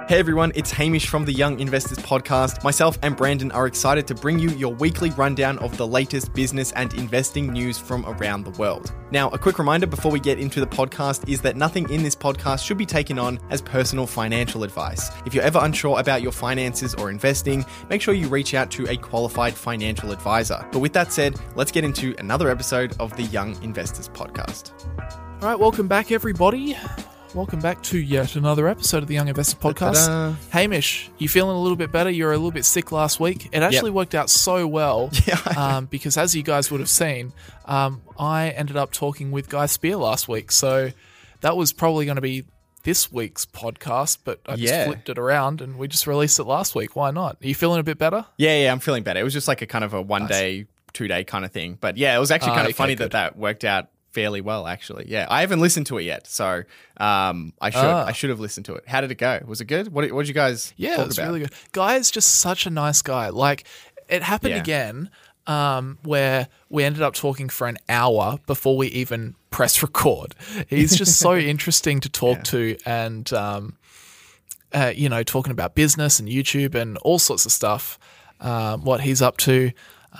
Hey everyone, it's Hamish from the Young Investors Podcast. Myself and Brandon are excited to bring you your weekly rundown of the latest business and investing news from around the world. Now, a quick reminder before we get into the podcast is that nothing in this podcast should be taken on as personal financial advice. If you're ever unsure about your finances or investing, make sure you reach out to a qualified financial advisor. But with that said, let's get into another episode of the Young Investors Podcast. All right, welcome back, everybody. Welcome back to yet another episode of the Young Investor Podcast. Ta-da. Hamish, you feeling a little bit better? You were a little bit sick last week. It actually worked out so well because as you guys would have seen, I ended up talking with Guy Spear last week. So that was probably going to be this week's podcast, but I just flipped it around and we just released it last week. Why not? Are you feeling a bit better? Yeah, I'm feeling better. It was just like a kind of a 1 day, 2 day kind of thing. But yeah, it was actually kind of funny that worked out fairly well, actually. Yeah, I haven't listened to it yet, so I should have listened to it. How did it go? Was it good? What did you guys talk about? Yeah, it was really good. Guy is just such a nice guy. Like, it happened again where we ended up talking for an hour before we even press record. He's just so interesting to talk to and, talking about business and YouTube and all sorts of stuff, what he's up to.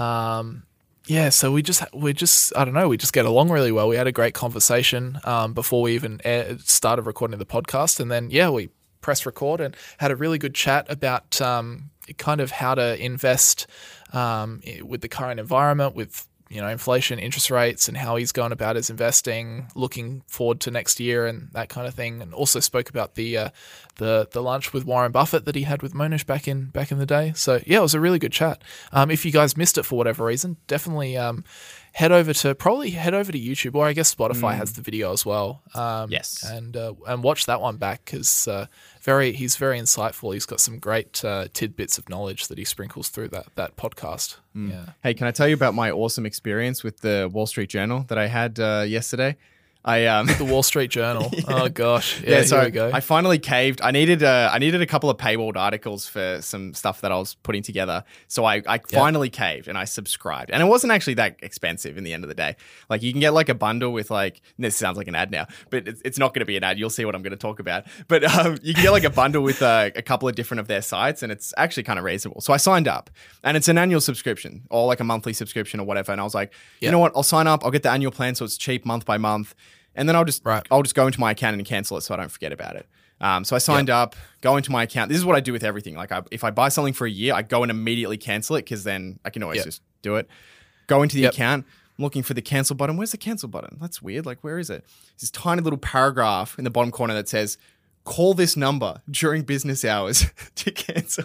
So we just I don't know, we just get along really well. We had a great conversation before we even started recording the podcast, and then we pressed record and had a really good chat about kind of how to invest with the current environment with inflation, interest rates, and how he's going about his investing, looking forward to next year and that kind of thing. And also spoke about the lunch with Warren Buffett that he had with Monish back in the day. So yeah, it was a really good chat. If you guys missed it for whatever reason, definitely head over to YouTube, or I guess Spotify has the video as well. Yes, and watch that one back because he's very insightful. He's got some great tidbits of knowledge that he sprinkles through that podcast. Yeah. Hey, can I tell you about my awesome experience with the Wall Street Journal that I had yesterday? The Wall Street Journal. Oh gosh. Yeah, so here we go. I finally caved. I needed a couple of paywalled articles for some stuff that I was putting together. So I finally caved and I subscribed. And it wasn't actually that expensive in the end of the day. Like, you can get like a bundle with this sounds like an ad now, but it's not going to be an ad. You'll see what I'm going to talk about. But you can get like a bundle with a couple of different of their sites, and it's actually kind of reasonable. So I signed up, and it's an annual subscription or like a monthly subscription or whatever. And I was like, you know what? I'll sign up. I'll get the annual plan so it's cheap month by month. And then I'll just go into my account and cancel it so I don't forget about it. So I signed up, go into my account. This is what I do with everything. Like, if I buy something for a year, I go and immediately cancel it because then I can always just do it. Go into the account, I'm looking for the cancel button. Where's the cancel button? That's weird. Like, where is it? There's this tiny little paragraph in the bottom corner that says, call this number during business hours to cancel.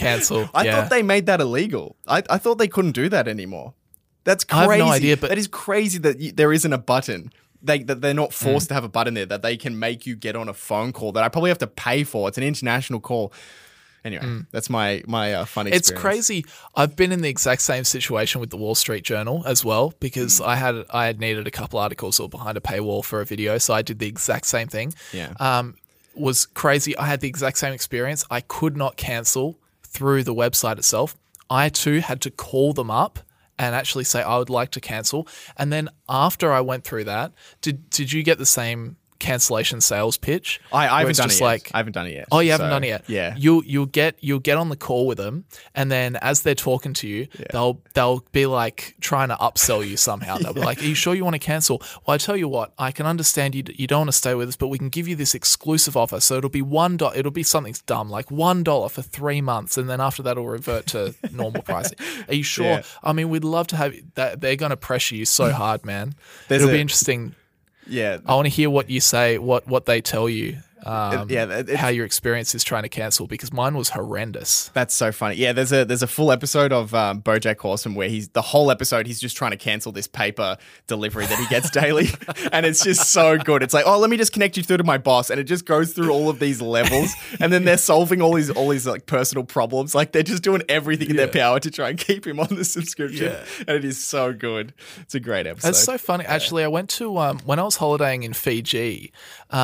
I thought they made that illegal. I thought they couldn't do that anymore. That's crazy. I have no idea, but that is crazy that there isn't a button. That they're not forced to have a button there, that they can make you get on a phone call that I probably have to pay for. It's an international call. Anyway, that's my fun experience. It's crazy. I've been in the exact same situation with the Wall Street Journal as well, because I had needed a couple articles that were behind a paywall for a video, so I did the exact same thing. Yeah. Was crazy. I had the exact same experience. I could not cancel through the website itself. I too had to call them up and actually say, I would like to cancel. And then after I went through that, did you get the same cancellation sales pitch? I haven't done it yet. I haven't done it yet. Oh, you haven't done it yet? Yeah. You'll get on the call with them, and then as they're talking to you, they'll be like trying to upsell you somehow. They'll be like, are you sure you want to cancel? Well, I tell you what, I can understand you don't want to stay with us, but we can give you this exclusive offer. So it'll be $1. It'll be something dumb, like $1 for 3 months, and then after that it'll revert to normal pricing. Are you sure? Yeah. I mean, we'd love to have that. They're going to pressure you so hard, man. It'll be interesting. Yeah, I want to hear what you say, what they tell you, how your experience is trying to cancel, because mine was horrendous. That's so funny. Yeah, there's a full episode of BoJack Horseman where the whole episode he's just trying to cancel this paper delivery that he gets daily, and it's just so good. It's like, oh, let me just connect you through to my boss, and it just goes through all of these levels, and then they're solving all these like personal problems. Like, they're just doing everything in their power to try and keep him on the subscription, and it is so good. It's a great episode. It's so funny. Actually, I went to when I was holidaying in Fiji.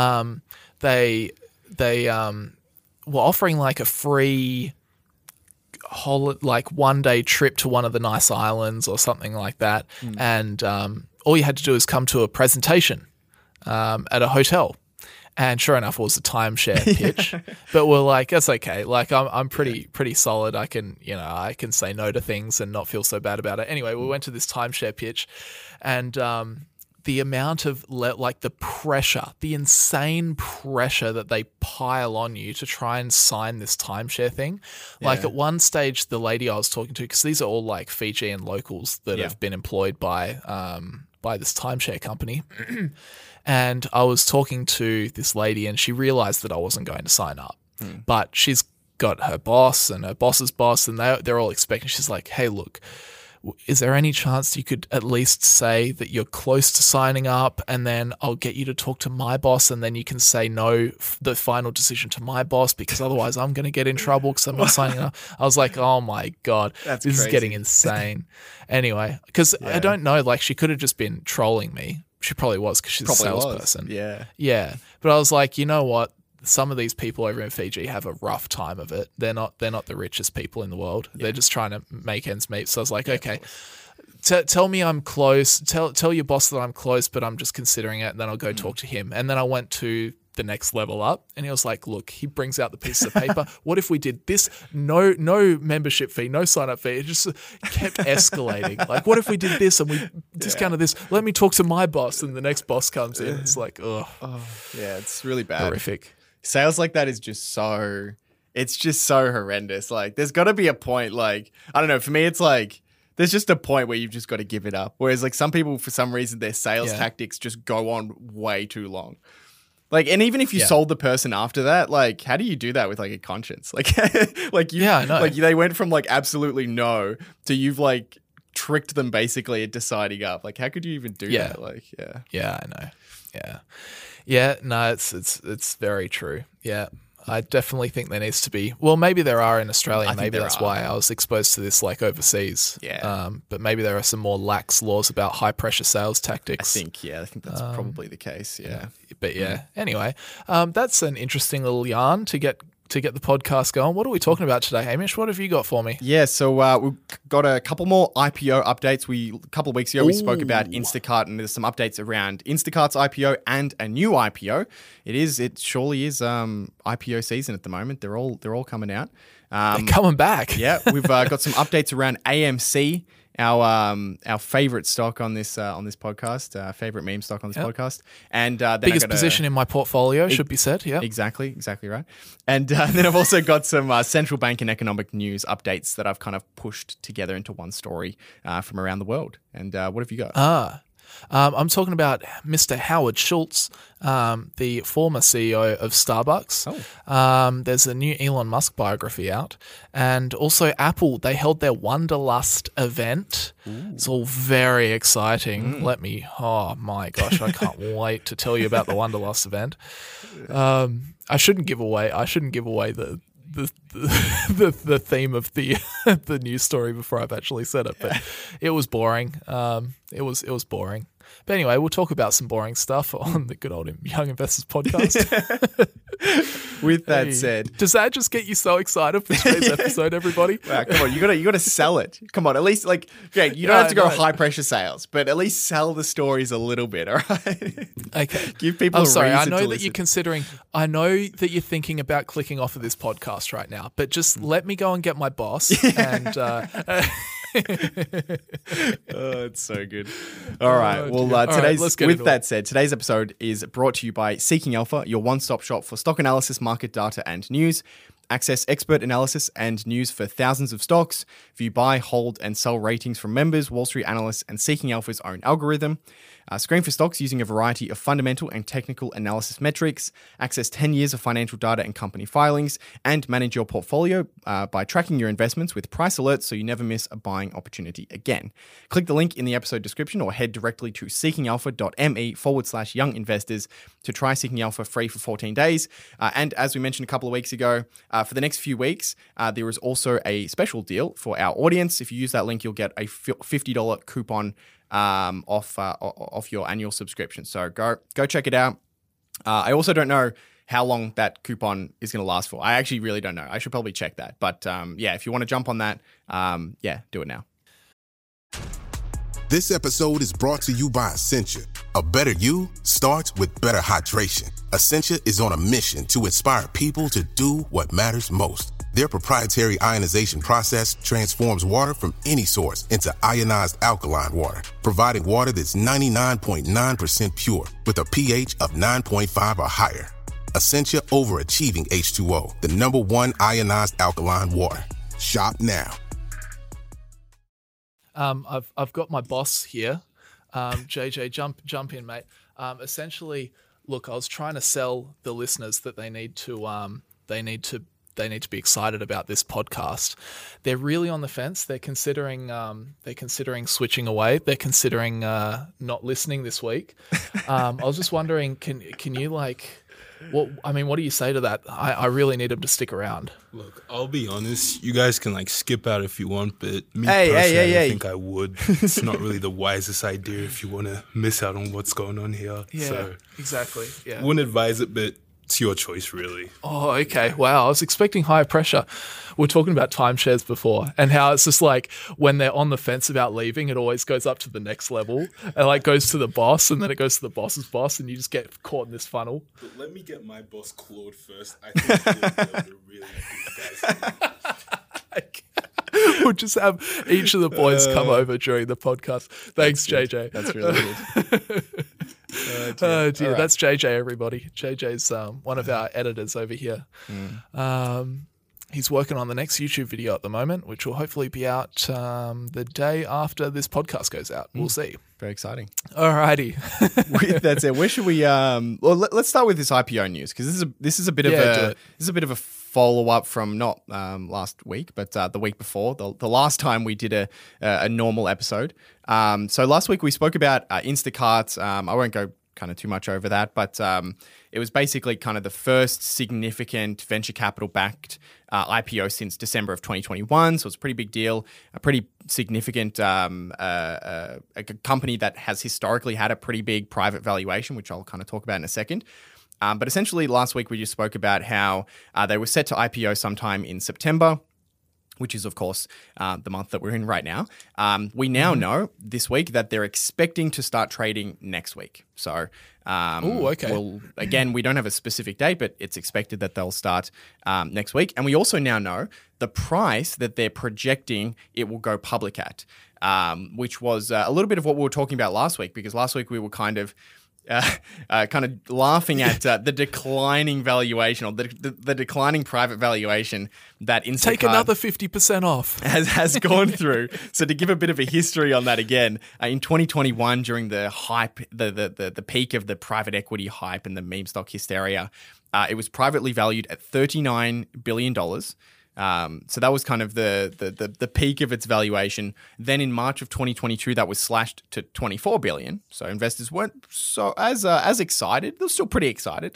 They were offering like a free 1 day trip to one of the nice islands or something like that, and all you had to do is come to a presentation at a hotel. And sure enough, it was a timeshare pitch. But we're like, that's okay. Like I'm pretty solid. I can say no to things and not feel so bad about it. Anyway, we went to this timeshare pitch, and the amount of the pressure, the insane pressure that they pile on you to try and sign this timeshare thing. Like at one stage, the lady I was talking to, because these are all like Fijian locals that have been employed by this timeshare company. And I was talking to this lady, and she realized that I wasn't going to sign up. But she's got her boss and her boss's boss, and they're all expecting. She's like, hey, look, is there any chance you could at least say that you're close to signing up, and then I'll get you to talk to my boss, and then you can say no, the final decision to my boss, because otherwise I'm going to get in trouble because I'm not signing up. I was like, oh my God, this is getting insane. Anyway, because I don't know, like she could have just been trolling me. She probably was, because she's a salesperson. Yeah. But I was like, you know what? Some of these people over in Fiji have a rough time of it. They're not the richest people in the world. They're just trying to make ends meet. So I was like, okay, tell me I'm close. Tell your boss that I'm close, but I'm just considering it. And then I'll go talk to him. And then I went to the next level up, and he was like, look, he brings out the pieces of paper. What if we did this? No membership fee, no sign up fee. It just kept escalating. Like, what if we did this and we discounted this? Let me talk to my boss. And the next boss comes in. It's like, it's really bad. Horrific. Sales like that is just so horrendous. Like, there's got to be a point, like, I don't know, for me, it's like, there's just a point where you've just got to give it up. Whereas, like, some people, for some reason, their sales tactics just go on way too long. Like, and even if you sold the person after that, like, how do you do that with like a conscience? Like, I know. Like, they went from like absolutely no to you've like tricked them basically into signing up. Like, how could you even do that? Like, I know. Yeah. No, it's very true. Yeah. I definitely think there needs to be. Well, maybe there are in Australia. Maybe that's why I was exposed to this like overseas. Yeah. But maybe there are some more lax laws about high pressure sales tactics. I think that's probably the case. Yeah. But anyway, that's an interesting little yarn to get the podcast going. What are we talking about today, Hamish? What have you got for me? Yeah, so we've got a couple more IPO updates. A couple of weeks ago, we spoke about Instacart, and there's some updates around Instacart's IPO and a new IPO. It surely is IPO season at the moment. They're all coming out. They're coming back. Yeah, we've got some updates around AMC. Our favorite stock on this podcast, favorite meme stock on this podcast, and then biggest position in my portfolio should be said. Yeah, exactly right. And then I've also got some central bank and economic news updates that I've kind of pushed together into one story from around the world. And what have you got? I'm talking about Mr. Howard Schultz, the former CEO of Starbucks. There's a new Elon Musk biography out. And also Apple, they held their Wonderlust event. Ooh. It's all very exciting. Oh my gosh, I can't wait to tell you about the Wonderlust event. I shouldn't give away the theme of the news story before I've actually said it, but it was boring. It was boring. But anyway, we'll talk about some boring stuff on the Good Old Young Investors podcast. With that said, does that just get you so excited for today's episode, everybody? Wow, come on, you got to sell it. Come on, at least you don't have to go high pressure sales, but at least sell the stories a little bit, all right? Okay. Give people. I'm sorry. I know that you're considering. I know that you're thinking about clicking off of this podcast right now, but just let me go and get my boss and. It's so good. All right. Well, today's episode is brought to you by Seeking Alpha, your one-stop shop for stock analysis, market data, and news. Access expert analysis and news for thousands of stocks. View buy, hold, and sell ratings from members, Wall Street analysts, and Seeking Alpha's own algorithm. Screen for stocks using a variety of fundamental and technical analysis metrics. Access 10 years of financial data and company filings. And manage your portfolio by tracking your investments with price alerts so you never miss a buying opportunity again. Click the link in the episode description or head directly to seekingalpha.me/young investors to try Seeking Alpha free for 14 days. And as we mentioned a couple of weeks ago, for the next few weeks, there is also a special deal for our audience. If you use that link, you'll get a $50 coupon off your annual subscription. So go check it out. I also don't know how long that coupon is going to last for. I actually really don't know. I should probably check that. But if you want to jump on that, do it now. This episode is brought to you by Essentia. A better you starts with better hydration. Essentia is on a mission to inspire people to do what matters most. Their proprietary ionization process transforms water from any source into ionized alkaline water, providing water that's 99.9% pure with a pH of 9.5 or higher. Essentia overachieving H2O, the #1 ionized alkaline water. Shop now. I've got my boss here. JJ, jump in, mate. Essentially, look, I was trying to sell the listeners that they need to be excited about this podcast. They're really on the fence. They're considering switching away. They're considering not listening this week. I was just wondering, can you what do you say to that? I really need them to stick around. Look, I'll be honest. You guys can skip out if you want, but me personally, I think I would. It's not really the wisest idea if you want to miss out on what's going on here. Yeah, so, exactly. Yeah, wouldn't advise it, but it's your choice, really. Oh, okay. Wow. I was expecting higher pressure. We were talking about timeshares before and how it's just when they're on the fence about leaving, it always goes up to the next level and goes to the boss, and then it goes to the boss's boss, and you just get caught in this funnel. But let me get my boss Claude first. I think he'll be able to really get you guys. We'll just have each of the boys come over during the podcast. Thanks, JJ. That's really good. Oh dear. Right. That's JJ, everybody. JJ's one of our editors over here. He's working on the next YouTube video at the moment, which will hopefully be out the day after this podcast goes out. We'll see. Very exciting. Alrighty. With that said, where should we? Let's start with this IPO news, because this is a bit of a follow up from not last week, but the week before, the last time we did a normal episode. So last week we spoke about Instacart. I won't go kind of too much over that, but it was basically kind of the first significant venture capital backed IPO since December of 2021. So it's a pretty big deal, a pretty significant a company that has historically had a pretty big private valuation, which I'll kind of talk about in a second. But essentially last week we just spoke about how they were set to IPO sometime in September, which is, of course, the month that we're in right now. We now know this week that they're expecting to start trading next week. So, okay. Again, we don't have a specific date, but it's expected that they'll start next week. And we also now know the price that they're projecting it will go public at, which was a little bit of what we were talking about last week, because last week we were kind of laughing at the declining valuation, or the declining private valuation that Instacart take another 50% off has gone through. So to give a bit of a history on that again, in 2021, during the hype, the peak of the private equity hype and the meme stock hysteria, it was privately valued at $39 billion. So that was kind of the peak of its valuation. Then in March of 2022, that was slashed to $24 billion. So investors weren't so as excited. They're still pretty excited.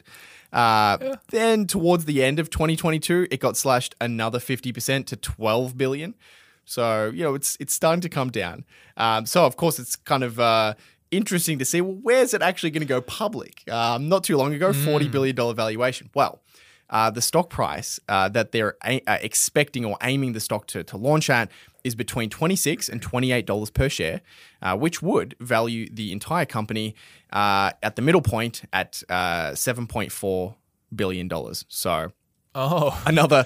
Then towards the end of 2022, it got slashed another 50% to $12 billion. So it's starting to come down. So of course it's kind of interesting to see, well, where's it actually going to go public? Not too long ago, $40 billion valuation. Well, the stock price that they're expecting or aiming the stock to launch at is between $26 and $28 per share, which would value the entire company at the middle point at $7.4 billion. So another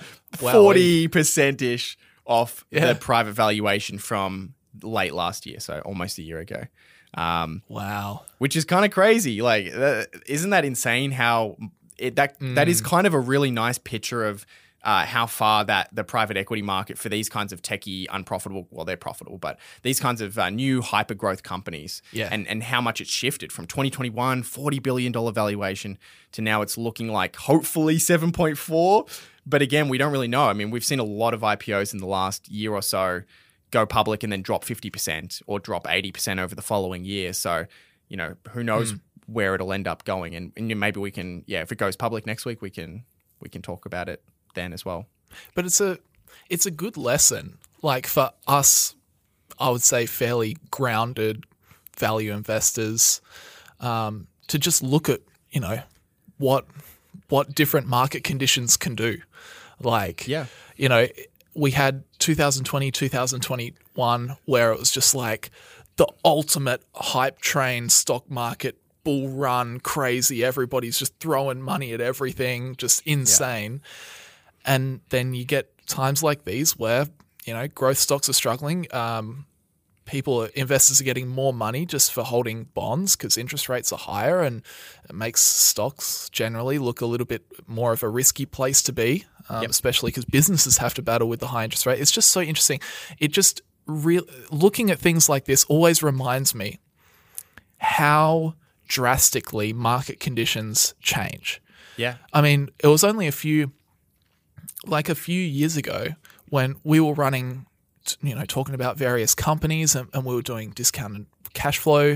40%-ish off the private valuation from late last year, so almost a year ago. Wow. Which is kind of crazy. Isn't that insane how... That is kind of a really nice picture of how far that the private equity market for these kinds of techie, unprofitable, well, they're profitable, but these kinds of new hyper growth companies and how much it's shifted from 2021, $40 billion valuation to now it's looking like hopefully 7.4. But again, we don't really know. I mean, we've seen a lot of IPOs in the last year or so go public and then drop 50% or drop 80% over the following year. So, who knows where it'll end up going, and maybe we can, if it goes public next week, we can talk about it then as well. But it's a good lesson, for us, I would say fairly grounded value investors, to just look at what different market conditions can do. We had 2020, 2021, where it was just the ultimate hype train stock market bull run crazy. Everybody's just throwing money at everything, just insane. Yeah. And then you get times like these where, growth stocks are struggling. Investors are getting more money just for holding bonds because interest rates are higher, and it makes stocks generally look a little bit more of a risky place to be, especially because businesses have to battle with the high interest rate. It's just so interesting. It just looking at things like this always reminds me how drastically market conditions change. Yeah. I mean, it was only a few years ago when we were running, talking about various companies and we were doing discounted cash flow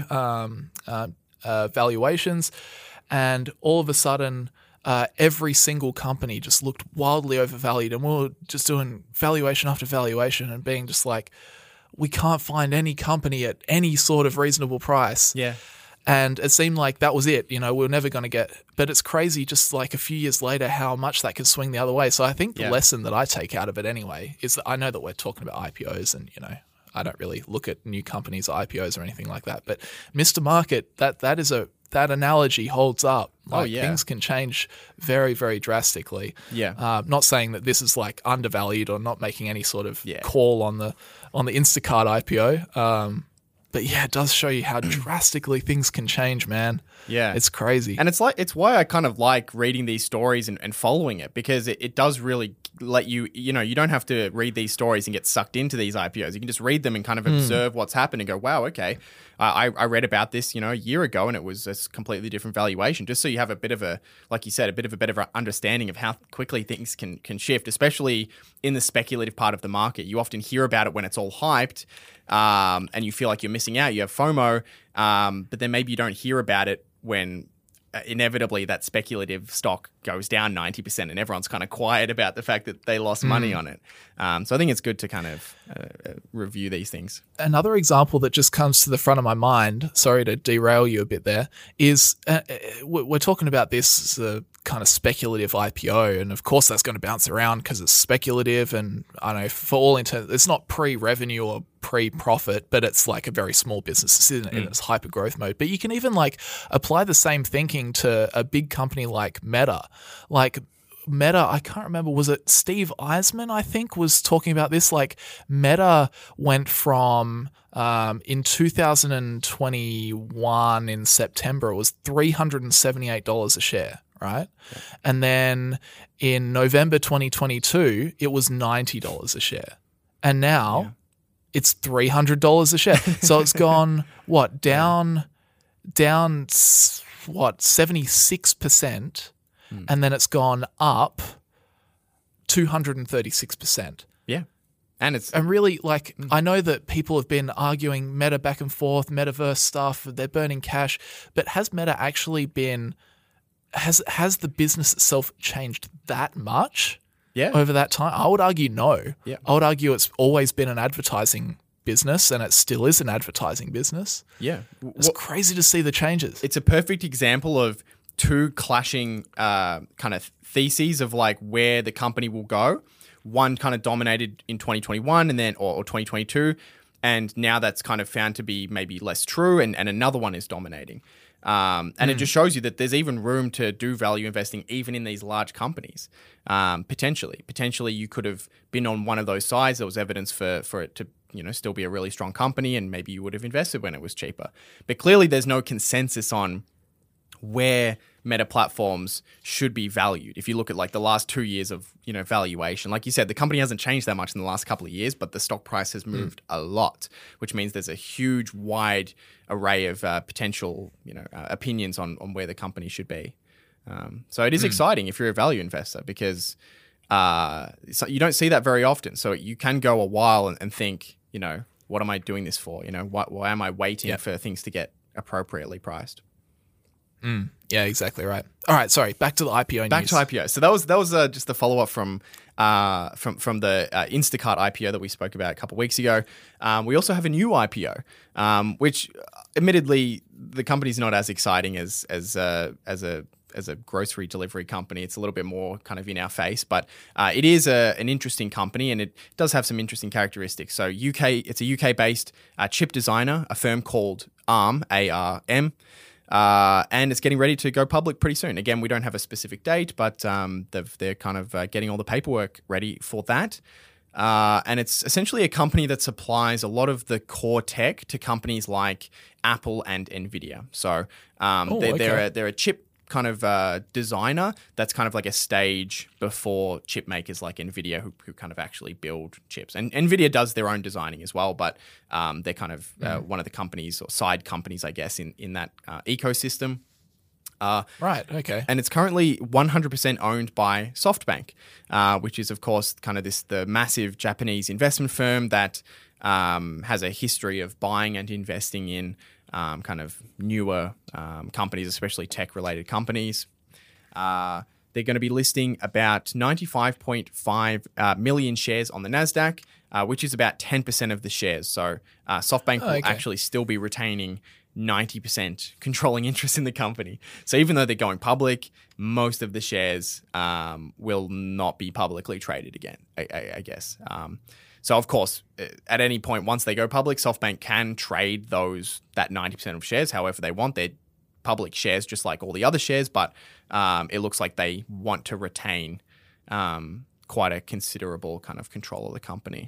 valuations, and all of a sudden every single company just looked wildly overvalued, and we were just doing valuation after valuation and being just like, we can't find any company at any sort of reasonable price. Yeah. And it seemed like that was it. We were never going to get – but it's crazy just like a few years later how much that can swing the other way. So I think the lesson that I take out of it anyway is that I know that we're talking about IPOs and, I don't really look at new companies' IPOs or anything like that. But Mr. Market, that analogy holds up. Things can change very, very drastically. Yeah. Not saying that this is like undervalued or not making any sort of call on the Instacart IPO. But yeah, it does show you how drastically things can change, man. Yeah. It's crazy. And it's why I kind of like reading these stories and following it, because it does really let you, you don't have to read these stories and get sucked into these IPOs. You can just read them and kind of observe what's happened and go, wow, okay. I read about this, a year ago, and it was a completely different valuation, just so you have a bit of a, like you said, a better understanding of how quickly things can shift, especially in the speculative part of the market. You often hear about it when it's all hyped, and you feel like you're missing out. You have FOMO, but then maybe you don't hear about it when inevitably that speculative stock goes down 90% and everyone's kind of quiet about the fact that they lost money on it. So I think it's good to kind of review these things. Another example that just comes to the front of my mind, sorry to derail you a bit there, is we're talking about this as a kind of speculative IPO, and of course that's going to bounce around because it's speculative, and I don't know, for all intents, it's not pre-revenue or pre-profit, but it's like a very small business. It's in its hyper growth mode. But you can even like apply the same thinking to a big company like Meta. Like Meta, I can't remember, was it Steve Eisman, I think, was talking about this? Like Meta went from in 2021 in September, it was $378 a share, right? Yeah. And then in November 2022, it was $90 a share. And now it's $300 a share. So it's gone, down 76%, and then it's gone up 236%. Yeah. And really, like, I know that people have been arguing Meta back and forth, metaverse stuff, they're burning cash, but has Meta actually been, has the business itself changed that much over that time? I would argue no. Yeah. I would argue it's always been an advertising business, and it still is an advertising business. Yeah. It's crazy to see the changes. It's a perfect example of two clashing kind of theses of like where the company will go. One kind of dominated in 2021 and then or 2022, and now that's kind of found to be maybe less true, and another one is dominating. And it just shows you that there's even room to do value investing even in these large companies. Potentially you could have been on one of those sides. There was evidence for it to still be a really strong company, and maybe you would have invested when it was cheaper. But clearly there's no consensus on where Meta platforms should be valued. If you look at like the last 2 years of valuation, like you said, the company hasn't changed that much in the last couple of years, but the stock price has moved a lot, which means there's a huge wide array of potential opinions on where the company should be. So it is exciting if you're a value investor, because so you don't see that very often. So you can go a while and think, what am I doing this for? Why am I waiting for things to get appropriately priced? Yeah, exactly right. All right, sorry. Back to the IPO news. Back to IPO. So that was just the follow up from the Instacart IPO that we spoke about a couple of weeks ago. We also have a new IPO, which admittedly the company's not as exciting as a a grocery delivery company. It's a little bit more kind of in our face, but it is an interesting company, and it does have some interesting characteristics. So it's a UK based chip designer, a firm called ARM, ARM. And it's getting ready to go public pretty soon. Again, we don't have a specific date, but they're kind of getting all the paperwork ready for that. And it's essentially a company that supplies a lot of the core tech to companies like Apple and NVIDIA. So they're a chip kind of designer that's kind of like a stage before chip makers like NVIDIA who kind of actually build chips. And NVIDIA does their own designing as well, but they're kind of one of the companies or side companies, I guess, in that ecosystem. Right, okay. And it's currently 100% owned by SoftBank, which is, of course, kind of the massive Japanese investment firm that has a history of buying and investing in kind of newer companies, especially tech-related companies. They're going to be listing about 95.5 million shares on the NASDAQ, which is about 10% of the shares. So SoftBank will actually still be retaining 90% controlling interest in the company. So even though they're going public, most of the shares will not be publicly traded again, I guess. So of course, at any point once they go public, SoftBank can trade that 90% of shares however they want. They're public shares just like all the other shares, but it looks like they want to retain quite a considerable kind of control of the company.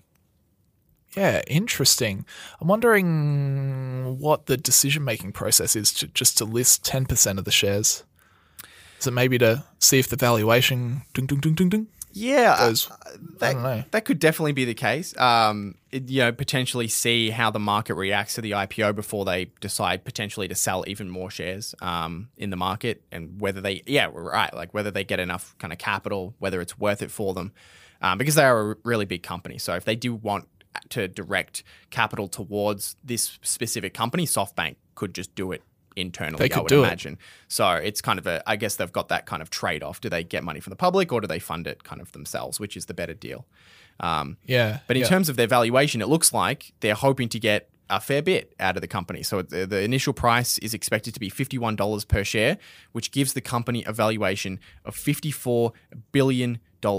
Yeah, interesting. I'm wondering what the decision-making process is just to list 10% of the shares. Is it maybe to see if the valuation Yeah, goes, I don't know. That could definitely be the case. Potentially see how the market reacts to the IPO before they decide potentially to sell even more shares in the market, and whether they get enough kind of capital, whether it's worth it for them, because they are a really big company. So if they do want to direct capital towards this specific company, SoftBank could just do it internally, I would imagine. So it's kind of I guess they've got that kind of trade-off. Do they get money from the public or do they fund it kind of themselves, which is the better deal? But in terms of their valuation, it looks like they're hoping to get a fair bit out of the company. So the initial price is expected to be $51 per share, which gives the company a valuation of $54 billion.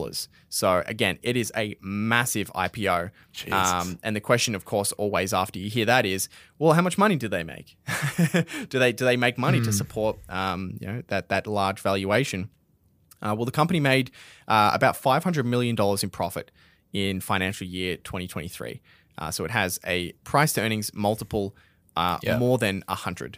So again, it is a massive IPO. And the question, of course, always after you hear that is, well, how much money do they make? do they make money to support that large valuation? Well, the company made about $500 million in profit in financial year 2023. So it has a price to earnings multiple more than 100.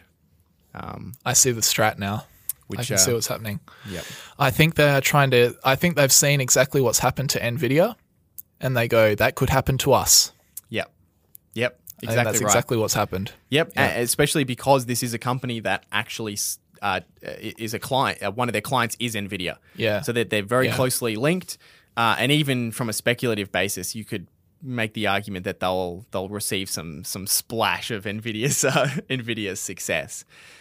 I see the strat now. I can see what's happening. Yep. I think they've seen exactly what's happened to NVIDIA, and they go, that could happen to us. Yep. Exactly. That's exactly what's happened. Yep. Especially because this is a company that actually is a client. One of their clients is NVIDIA. Yeah. So they're very closely linked. And even from a speculative basis, you could make the argument that they'll receive some splash of NVIDIA's success.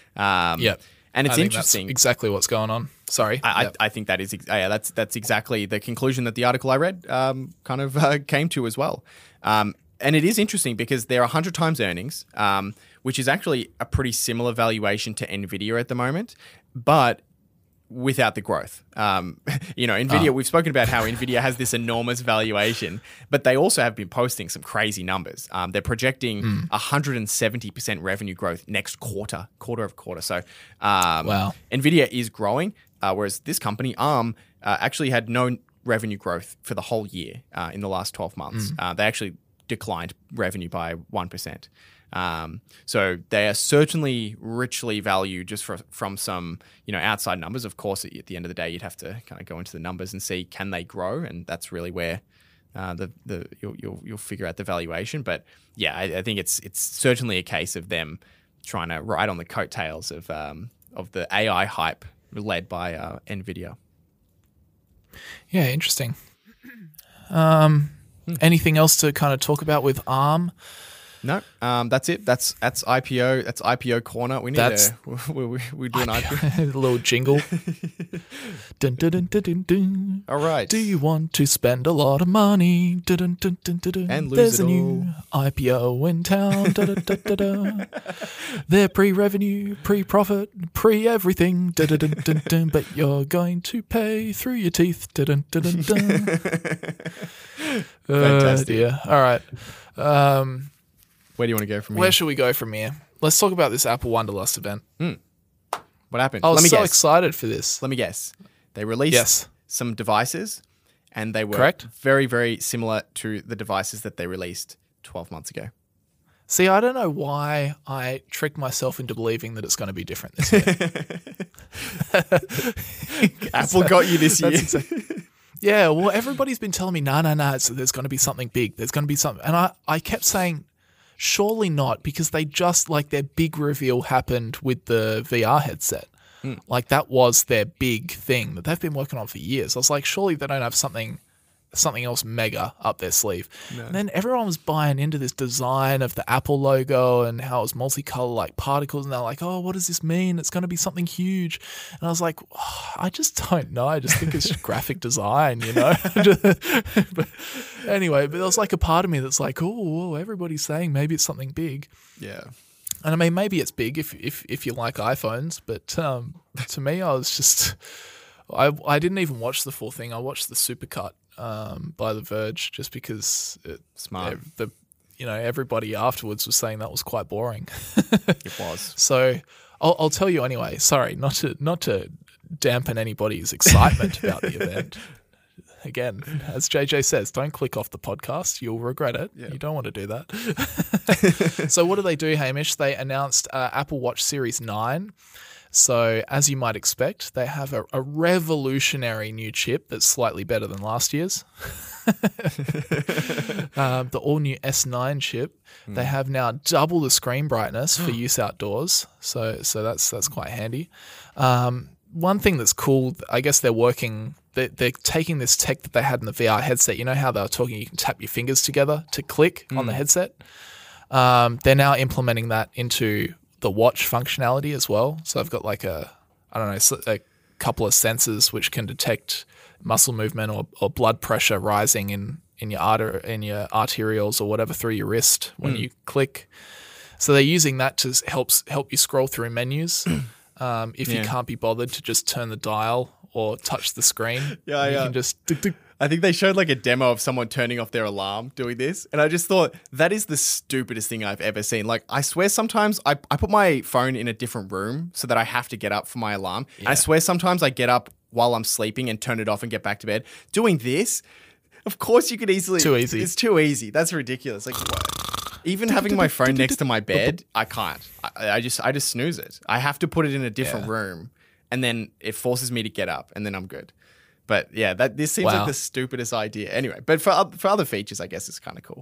And it's interesting. That's exactly what's going on. Sorry. I think that is that's exactly the conclusion that the article I read kind of came to as well. And it is interesting because they're 100 times earnings, which is actually a pretty similar valuation to NVIDIA at the moment, but without the growth. NVIDIA, we've spoken about how NVIDIA has this enormous valuation, but they also have been posting some crazy numbers. They're projecting 170% revenue growth next quarter over quarter. So wow. NVIDIA is growing, whereas this company, ARM, actually had no revenue growth for the whole year in the last 12 months. They actually declined revenue by 1%. So they are certainly richly valued just from some, outside numbers. Of course, at the end of the day, you'd have to kind of go into the numbers and see, can they grow? And that's really where you'll figure out the valuation. But yeah, I think it's certainly a case of them trying to ride on the coattails of the AI hype led by NVIDIA. Yeah, interesting. Anything else to kind of talk about with ARM? No, that's it. That's IPO. That's IPO corner. We need we do an IPO. A little jingle. Dun, dun, dun, dun, dun, dun. All right. Do you want to spend a lot of money? Dun, dun, dun, dun, dun, dun. And lose There's it a new IPO in town. Da, da, da, da, da. They're pre-revenue, pre-profit, pre-everything. Da, da, dun, dun, dun. But you're going to pay through your teeth. Da, dun, dun, dun, dun. Fantastic. Dear. All right. Where do you want to go from here? Where should we go from here? Let's talk about this Apple Wonderlust event. What happened? I was Let me so guess. excited for this. Let me guess. They released some devices, and they were Correct. very, very similar to the devices that they released 12 months ago. See, I don't know why I tricked myself into believing that it's going to be different this year. Apple got you this year. Yeah, well, everybody's been telling me, no, there's going to be something big. There's going to be something. And I kept saying, surely not, because they just, like, their big reveal happened with the VR headset. Like, that was their big thing that they've been working on for years. I was like, surely they don't have something else mega up their sleeve. No. And then everyone was buying into this design of the Apple logo and how it was multicolored, like particles, and they're like, oh, what does this mean? It's going to be something huge. And I was like, oh, I just don't know. I just think it's graphic design, you know? But anyway, but there was like a part of me that's like, oh, everybody's saying maybe it's something big. Yeah. And I mean, maybe it's big if you like iPhones, but to me, I was just, I didn't even watch the full thing. I watched the supercut by The Verge just because Smart. Everybody afterwards was saying that was quite boring. It was. So I'll tell you anyway. Sorry, not to dampen anybody's excitement about the event. Again, as JJ says, don't click off the podcast. You'll regret it. Yep. You don't want to do that. So what do they do, Hamish? They announced Apple Watch Series 9. So as you might expect, they have a revolutionary new chip that's slightly better than last year's. The all-new S9 chip. They have now double the screen brightness for use outdoors. So that's quite handy. One thing that's cool, I guess they're taking this tech that they had in the VR headset. You know how they were talking, you can tap your fingers together to click on the headset? They're now implementing that into the watch functionality as well. So I've got like a couple of sensors which can detect muscle movement or blood pressure rising in your arterioles or whatever through your wrist when you click. So they're using that to help you scroll through menus. If you can't be bothered to just turn the dial or touch the screen, you can just tick, tick. I think they showed like a demo of someone turning off their alarm doing this. And I just thought that is the stupidest thing I've ever seen. Like, I swear sometimes I put my phone in a different room so that I have to get up for my alarm. Yeah. And I swear sometimes I get up while I'm sleeping and turn it off and get back to bed. Doing this, of course you could easily. Too easy. It's too easy. That's ridiculous. Like, what? Even having my phone next to my bed, I can't. I just snooze it. I have to put it in a different room, and then it forces me to get up, and then I'm good. But yeah, this seems like the stupidest idea. Anyway, but for other features, I guess it's kind of cool.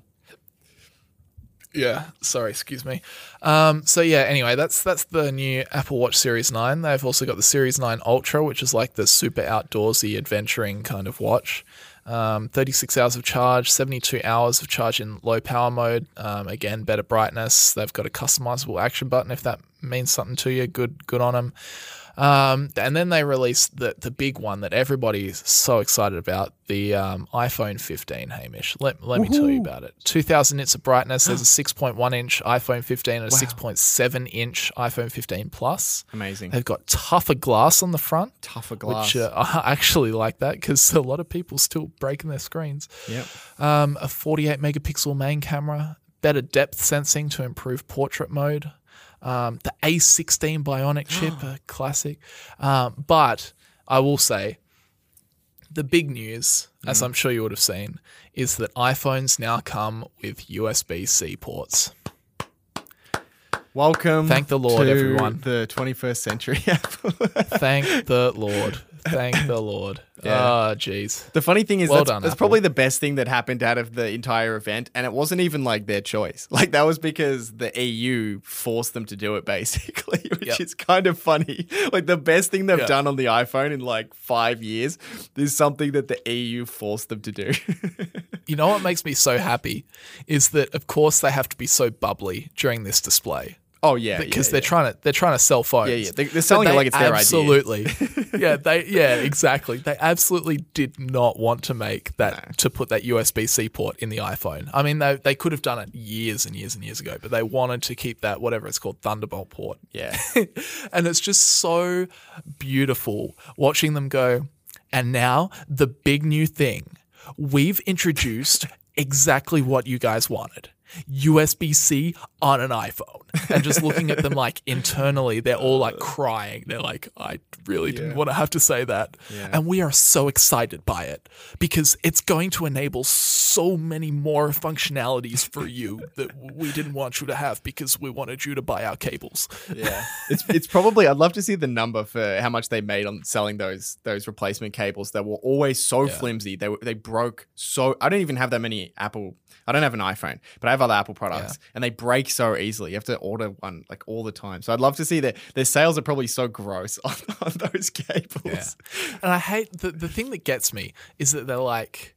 Yeah, sorry, excuse me. Anyway, that's the new Apple Watch Series 9. They've also got the Series 9 Ultra, which is like the super outdoorsy adventuring kind of watch. 36 hours of charge, 72 hours of charge in low power mode. Again, better brightness. They've got a customizable action button if that means something to you. Good on them. And then they released the big one that everybody's so excited about, the iPhone 15, Hamish. Let me tell you about it. 2,000 nits of brightness. There's a 6.1-inch iPhone 15 and a 6.7-inch iPhone 15 Plus. Amazing. They've got tougher glass on the front. Tougher glass. Which I actually like that because a lot of people still breaking their screens. Yep. A 48-megapixel main camera. Better depth sensing to improve portrait mode. The A16 Bionic chip, a classic. But I will say the big news, as I'm sure you would have seen, is that iPhones now come with USB-C ports. Welcome. Thank the Lord, to everyone. The 21st century. Thank the Lord. Thank the Lord. Yeah. Oh, jeez. The funny thing is that's Apple. probably the best thing that happened out of the entire event, and it wasn't even like their choice. Like, that was because the EU forced them to do it, basically, which is kind of funny. Like, the best thing they've done on the iPhone in like 5 years is something that the EU forced them to do. You know what makes me so happy is that, of course, they have to be so bubbly during this display. Oh yeah, because they're trying to sell phones. Yeah. They're selling it like it's their idea. Exactly. They absolutely did not want to make that to put that USB-C port in the iPhone. I mean, they could have done it years and years and years ago, but they wanted to keep that whatever it's called Thunderbolt port. Yeah, and it's just so beautiful watching them go. And now the big new thing, we've introduced exactly what you guys wanted. USB-C on an iPhone, and just looking at them like internally, they're all like crying. They're like, I really didn't want to have to say that. Yeah. And we are so excited by it because it's going to enable so many more functionalities for you that we didn't want you to have because we wanted you to buy our cables. Yeah. It's probably, I'd love to see the number for how much they made on selling those replacement cables that were always so flimsy. They broke so, I don't even have that many I don't have an iPhone, but I have other Apple products, and they break so easily. You have to order one like all the time. So I'd love to see that their sales are probably so gross on those cables. Yeah. And I hate the thing that gets me is that they're like,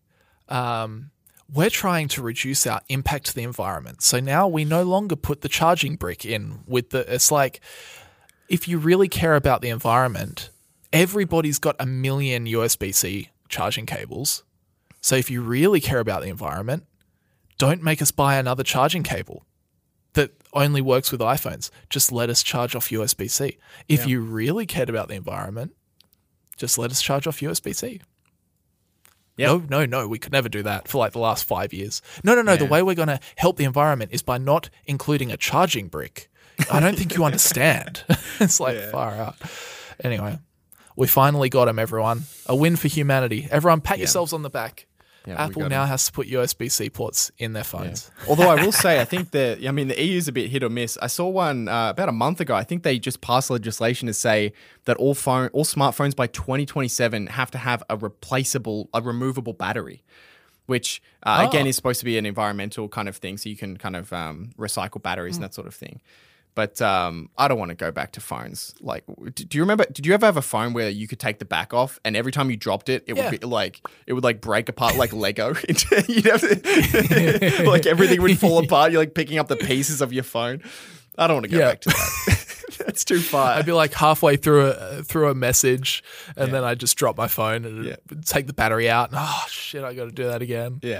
we're trying to reduce our impact to the environment. So now we no longer put the charging brick in with it's like, if you really care about the environment, everybody's got 1 million USB-C charging cables. So if you really care about the environment, don't make us buy another charging cable that only works with iPhones. Just let us charge off USB-C. If you really cared about the environment, just let us charge off USB-C. Yep. No, we could never do that for like the last 5 years. No, the way we're going to help the environment is by not including a charging brick. I don't think you understand. It's like far out. Anyway, we finally got them, everyone. A win for humanity. Everyone pat yourselves on the back. Yeah, Apple now has to put USB-C ports in their phones. Yeah. Although I will say, I think the EU's a bit hit or miss. I saw one about a month ago. I think they just passed legislation to say that all smartphones by 2027 have to have a removable battery, which again is supposed to be an environmental kind of thing. So you can kind of recycle batteries and that sort of thing. But I don't want to go back to phones. Like, do you remember? Did you ever have a phone where you could take the back off, and every time you dropped it, it would break apart like Lego? You'd have to, like everything would fall apart. You're like picking up the pieces of your phone. I don't want to go back to that. That's too far. I'd be like halfway through a message, and then I'd just drop my phone and take the battery out. And, oh shit! I got to do that again. Yeah.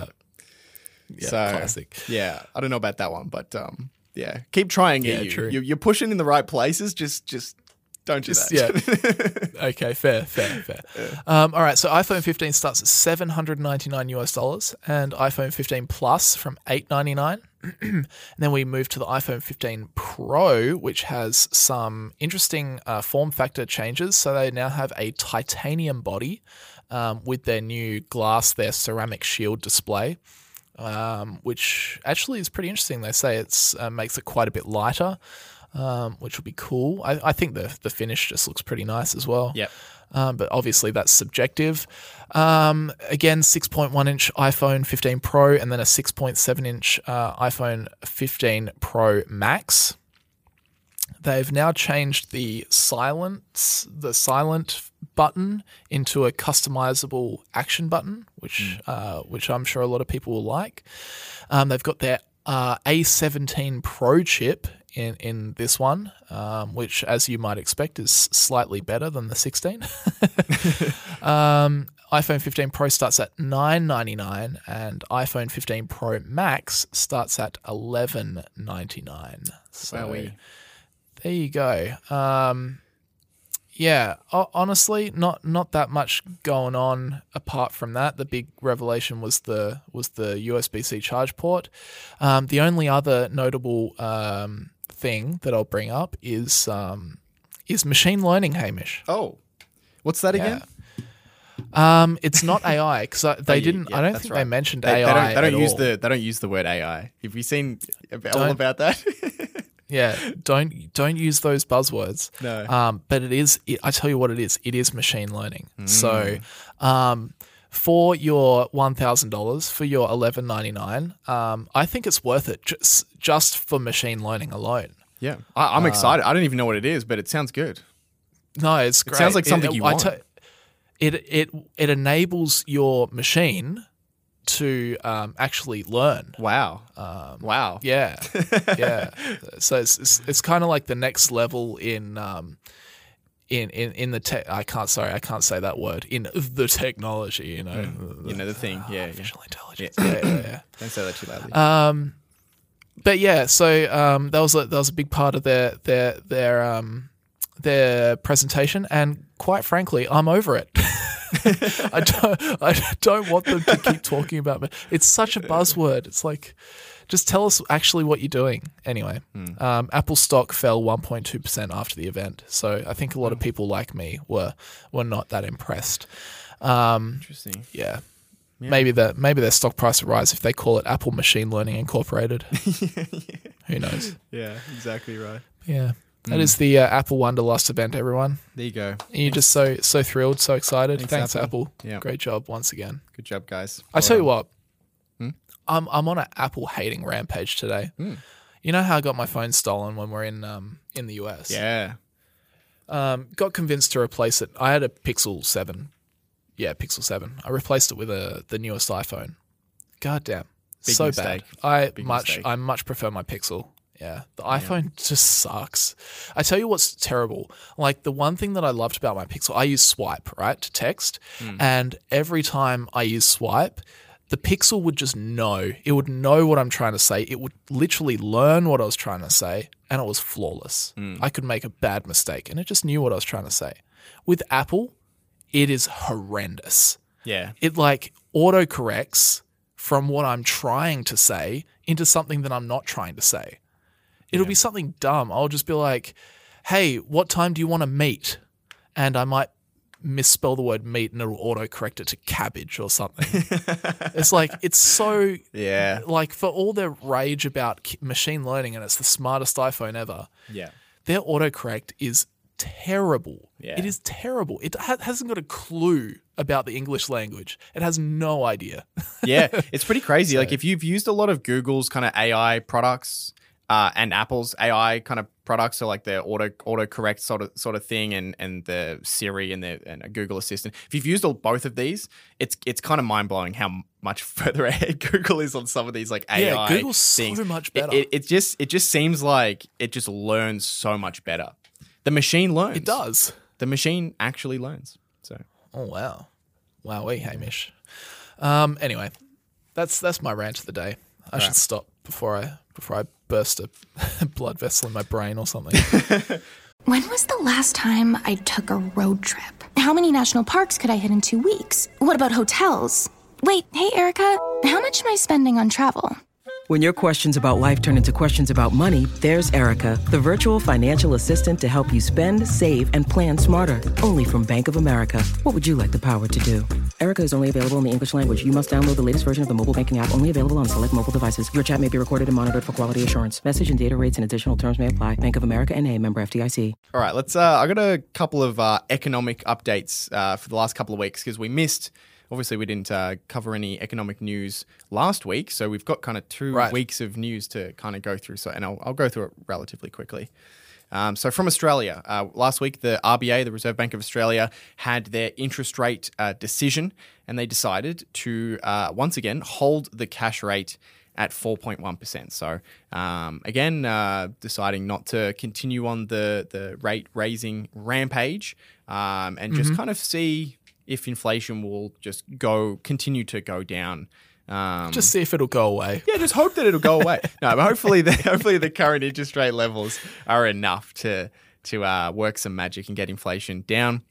So classic. Yeah, I don't know about that one, but. Yeah, keep trying it. True. You're pushing in the right places. Just don't do that. Yeah. Okay, fair. Yeah. All right, so iPhone 15 starts at $799 and iPhone 15 Plus from $899. And then we move to the iPhone 15 Pro, which has some interesting form factor changes. So they now have a titanium body with their new glass, their ceramic shield display. Which actually is pretty interesting. They say it makes it quite a bit lighter, which will be cool. I think the finish just looks pretty nice as well. Yep. But obviously that's subjective. Again, 6.1-inch iPhone 15 Pro and then a 6.7-inch iPhone 15 Pro Max. They've now changed the silent button into a customizable action button, which I'm sure a lot of people will like. They've got their A17 Pro chip in this one, which, as you might expect, is slightly better than the 16. iPhone 15 Pro starts at $999 and iPhone 15 Pro Max starts at $1199. So there you go. Honestly, not that much going on apart from that. The big revelation was the USB-C charge port. The only other notable thing that I'll bring up is machine learning, Hamish. Oh, what's that again? It's not AI because they didn't. I don't think they mentioned AI. They don't use the word AI. Have you seen all about that? Yeah, don't use those buzzwords. No. But it is. I tell you what it is. It is machine learning. So, for your $1,000, for your $1199, I think it's worth it just for machine learning alone. Yeah, I'm excited. I don't even know what it is, but it sounds good. No, it's great. It sounds like something you want. It enables your machine to actually learn. Wow. Wow. Yeah, yeah. So it's kind of like the next level in the tech. I can't say that word, in the technology. You know, the thing. Yeah. Artificial intelligence. Yeah. Don't say that too loudly. But yeah, so that was a big part of their presentation, and quite frankly, I'm over it. I don't want them to keep talking about it. It's such a buzzword. It's like, just tell us actually what you're doing. Anyway, Apple stock fell 1.2% after the event, so I think a lot of people like me were not that impressed. Interesting. Yeah. Maybe their stock price will rise if they call it Apple Machine Learning Incorporated. Who knows? Yeah, exactly right. Yeah. That is the Apple Wonderlust event, everyone. There you go. You're just so thrilled, so excited. Thanks Apple. Apple. Great job once again. Good job, guys. I tell you what, I'm on an Apple hating rampage today. You know how I got my phone stolen when we're in the US? Yeah. Got convinced to replace it. I had a Pixel 7. Yeah, Pixel 7. I replaced it with the newest iPhone. God damn. Big so mistake. bad. Mistake. I much prefer my Pixel. Yeah, the iPhone just sucks. I tell you what's terrible. Like, the one thing that I loved about my Pixel, I use Swipe, right, to text. And every time I use Swipe, the Pixel would just know. It would know what I'm trying to say. It would literally learn what I was trying to say, and it was flawless. I could make a bad mistake, and it just knew what I was trying to say. With Apple, it is horrendous. Yeah. It like autocorrects from what I'm trying to say into something that I'm not trying to say. It'll be something dumb. I'll just be like, hey, what time do you want to meet? And I might misspell the word meat and it'll autocorrect it to cabbage or something. It's like, it's so, like, for all their rage about machine learning and it's the smartest iPhone ever, their autocorrect is terrible. Yeah. It is terrible. It hasn't got a clue about the English language. It has no idea. Yeah, it's pretty crazy. Like, if you've used a lot of Google's kind of AI products and Apple's AI kind of products, so like the autocorrect sort of thing, and the Siri and a Google Assistant. If you've used both of these, it's kind of mind blowing how much further ahead Google is on some of these like AI. Yeah, Google's things. So much better. It just seems like it just learns so much better. The machine learns. It does. The machine actually learns. So. Oh wow, wowee, Hamish. Anyway, that's my rant of the day. I should stop before I burst a blood vessel in my brain or something. When was the last time I took a road trip? How many national parks could I hit in 2 weeks? What about hotels? Wait, hey, Erica, how much am I spending on travel? When your questions about life turn into questions about money, there's Erica, the virtual financial assistant to help you spend, save, and plan smarter. Only from Bank of America. What would you like the power to do? Erica is only available in the English language. You must download the latest version of the mobile banking app, only available on select mobile devices. Your chat may be recorded and monitored for quality assurance. Message and data rates and additional terms may apply. Bank of America NA, member FDIC. All right, let's. I got a couple of economic updates for the last couple of weeks because we missed. Obviously, we didn't cover any economic news last week, so we've got kind of 2 weeks of news to kind of go through. So, and I'll go through it relatively quickly. So from Australia, last week, the RBA, the Reserve Bank of Australia, had their interest rate decision, and they decided to once again hold the cash rate at 4.1%. So again, deciding not to continue on the rate raising rampage and just kind of see if inflation will just continue to go down. Just see if it'll go away. Yeah, just hope that it'll go away. No, but hopefully the current interest rate levels are enough to work some magic and get inflation down.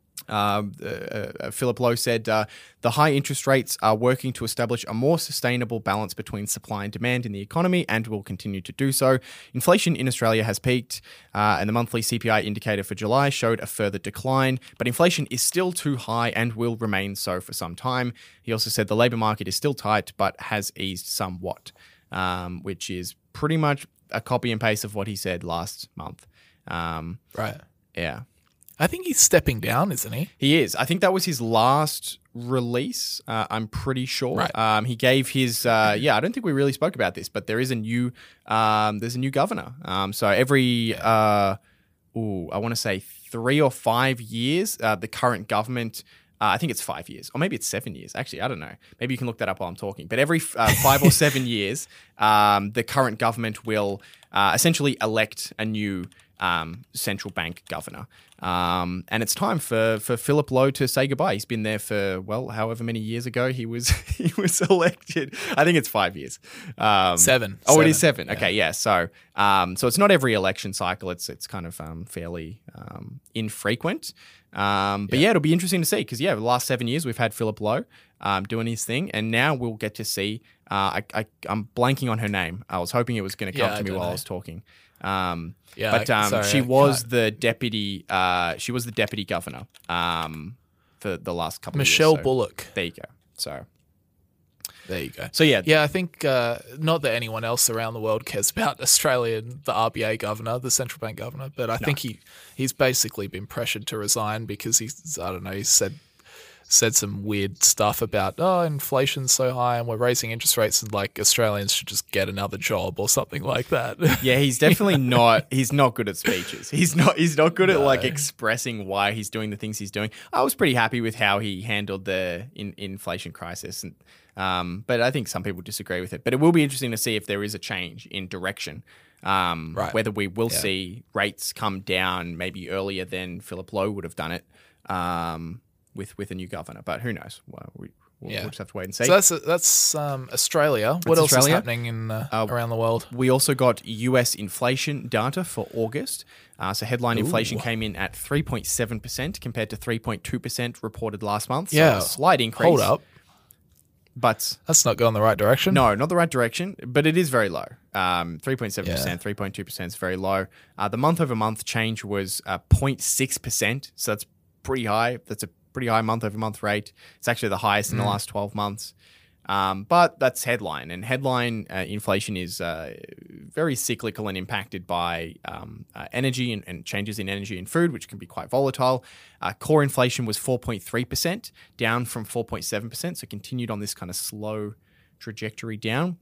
Philip Lowe said the high interest rates are working to establish a more sustainable balance between supply and demand in the economy and will continue to do so. Inflation in Australia has peaked and the monthly CPI indicator for July showed a further decline, but inflation is still too high and will remain so for some time. He also said the labour market is still tight but has eased somewhat, which is pretty much a copy and paste of what he said last month. Right. Yeah. I think he's stepping down, isn't he? He is. I think that was his last release. I'm pretty sure. Right. He gave his. I don't think we really spoke about this, but there is a new. There's a new governor. So every. I want to say 3 or 5 years, the current government I think it's 5 years, or maybe it's 7 years. Actually, I don't know. Maybe you can look that up while I'm talking. But every 5 or 7 years, the current government will essentially elect a new central bank governor. And it's time for Philip Lowe to say goodbye. He's been there for, well, however many years ago he was elected. I think it's 5 years. 7. Oh, it is 7. Okay, yeah. So it's not every election cycle. It's kind of fairly infrequent. But yeah, it'll be interesting to see because, the last 7 years we've had Philip Lowe doing his thing, and now we'll get to see. I'm blanking on her name. I was hoping it was going to come to me while I was talking. She was the deputy. She was the deputy governor for the last couple of years. Michelle Bullock. There you go. So there you go. So yeah, I think not that anyone else around the world cares about Australia and the RBA governor, the central bank governor, but I think he's basically been pressured to resign because he said some weird stuff about inflation's so high and we're raising interest rates and like Australians should just get another job or something like that. Yeah, he's definitely not. He's not good at speeches. He's not good at like expressing why he's doing the things he's doing. I was pretty happy with how he handled the inflation crisis, and but I think some people disagree with it. But it will be interesting to see if there is a change in direction. Whether we will see rates come down maybe earlier than Philip Lowe would have done it. With a new governor, but who knows? Well, we'll just have to wait and see. So that's Australia. What else is happening in around the world? We also got US inflation data for August. So headline inflation came in at 3.7% compared to 3.2% reported last month. So a slight increase. Hold up. But that's not going the right direction. No, not the right direction, but it is very low. 3.7%, 3.2% is very low. The month-over-month change was 0.6%, so that's pretty high. That's a pretty high month-over-month rate. It's actually the highest in the last 12 months. But that's headline. And headline inflation is very cyclical and impacted by energy and changes in energy and food, which can be quite volatile. Core inflation was 4.3%, down from 4.7%, so continued on this kind of slow trajectory down.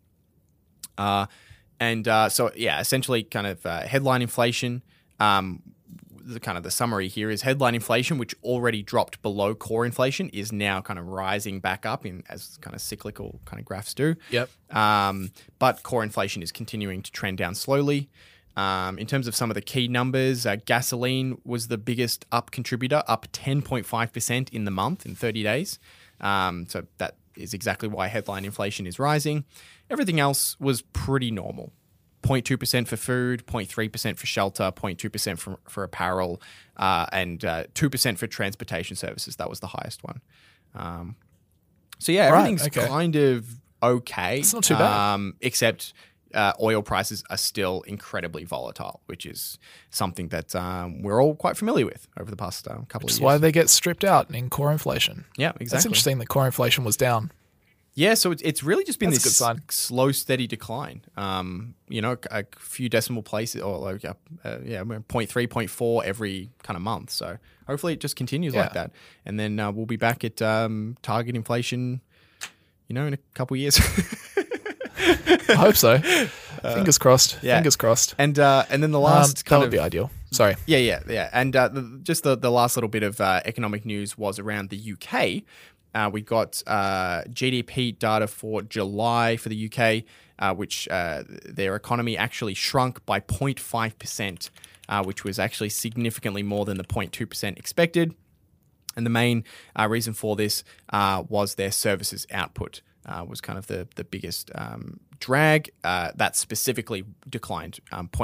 Essentially kind of headline inflation, the summary here is headline inflation, which already dropped below core inflation, is now kind of rising back up as kind of cyclical kind of graphs do. Yep. But core inflation is continuing to trend down slowly. In terms of some of the key numbers, gasoline was the biggest up contributor, up 10.5% in the month in 30 days. So that is exactly why headline inflation is rising. Everything else was pretty normal. 0.2% for food, 0.3% for shelter, 0.2% for apparel, and 2% for transportation services. That was the highest one. Everything's kind of okay. It's not too bad. Except oil prices are still incredibly volatile, which is something that we're all quite familiar with over the past couple of years. That's why they get stripped out in core inflation. Yeah, exactly. That's interesting that core inflation was down. Yeah, so it's really just been That's this a good sign. slow, steady decline. A few decimal places, or 0.3, 0.4 every kind of month. So hopefully it just continues like that, and then we'll be back at target inflation, in a couple of years. I hope so. Fingers crossed. Yeah. Fingers crossed. And then the last that would be ideal. Sorry. Yeah. And the last little bit of economic news was around the UK. We got GDP data for July for the UK, which their economy actually shrunk by 0.5%, which was actually significantly more than the 0.2% expected. And the main reason for this was their services output was kind of the biggest drag. That specifically declined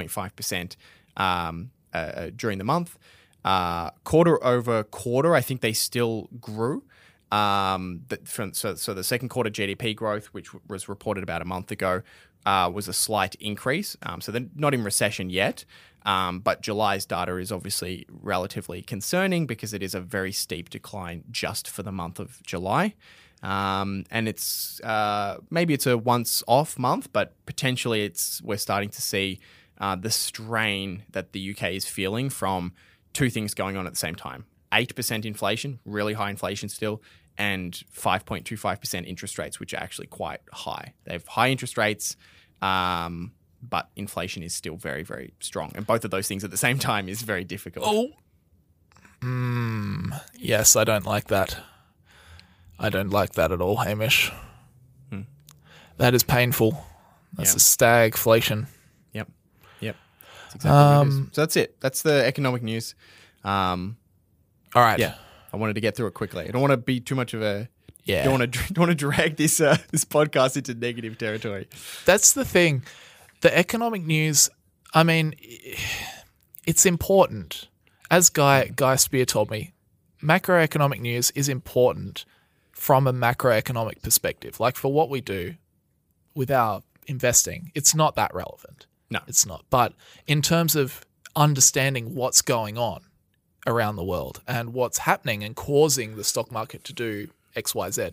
0.5% during the month. Quarter over quarter, I think they still grew. So the second quarter GDP growth, which was reported about a month ago, was a slight increase. So they're not in recession yet, but July's data is obviously relatively concerning because it is a very steep decline just for the month of July. And it's maybe it's a once-off month, but potentially we're starting to see the strain that the UK is feeling from two things going on at the same time. 8% inflation, really high inflation still, and 5.25% interest rates, which are actually quite high. They have high interest rates, but inflation is still very, very strong. And both of those things at the same time is very difficult. Yes, I don't like that. I don't like that at all, Hamish. That is painful. That's a stagflation. Yep. That's exactly what it is. So that's it. That's the economic news. All right. Yeah. I wanted to get through it quickly. I don't want to be too much of a... Yeah. Don't want to drag this this podcast into negative territory. That's the thing. The economic news, I mean, it's important. As Guy Spear told me, macroeconomic news is important from a macroeconomic perspective. Like for what we do with our investing, it's not that relevant. No. It's not. But in terms of understanding what's going on around the world and what's happening and causing the stock market to do XYZ,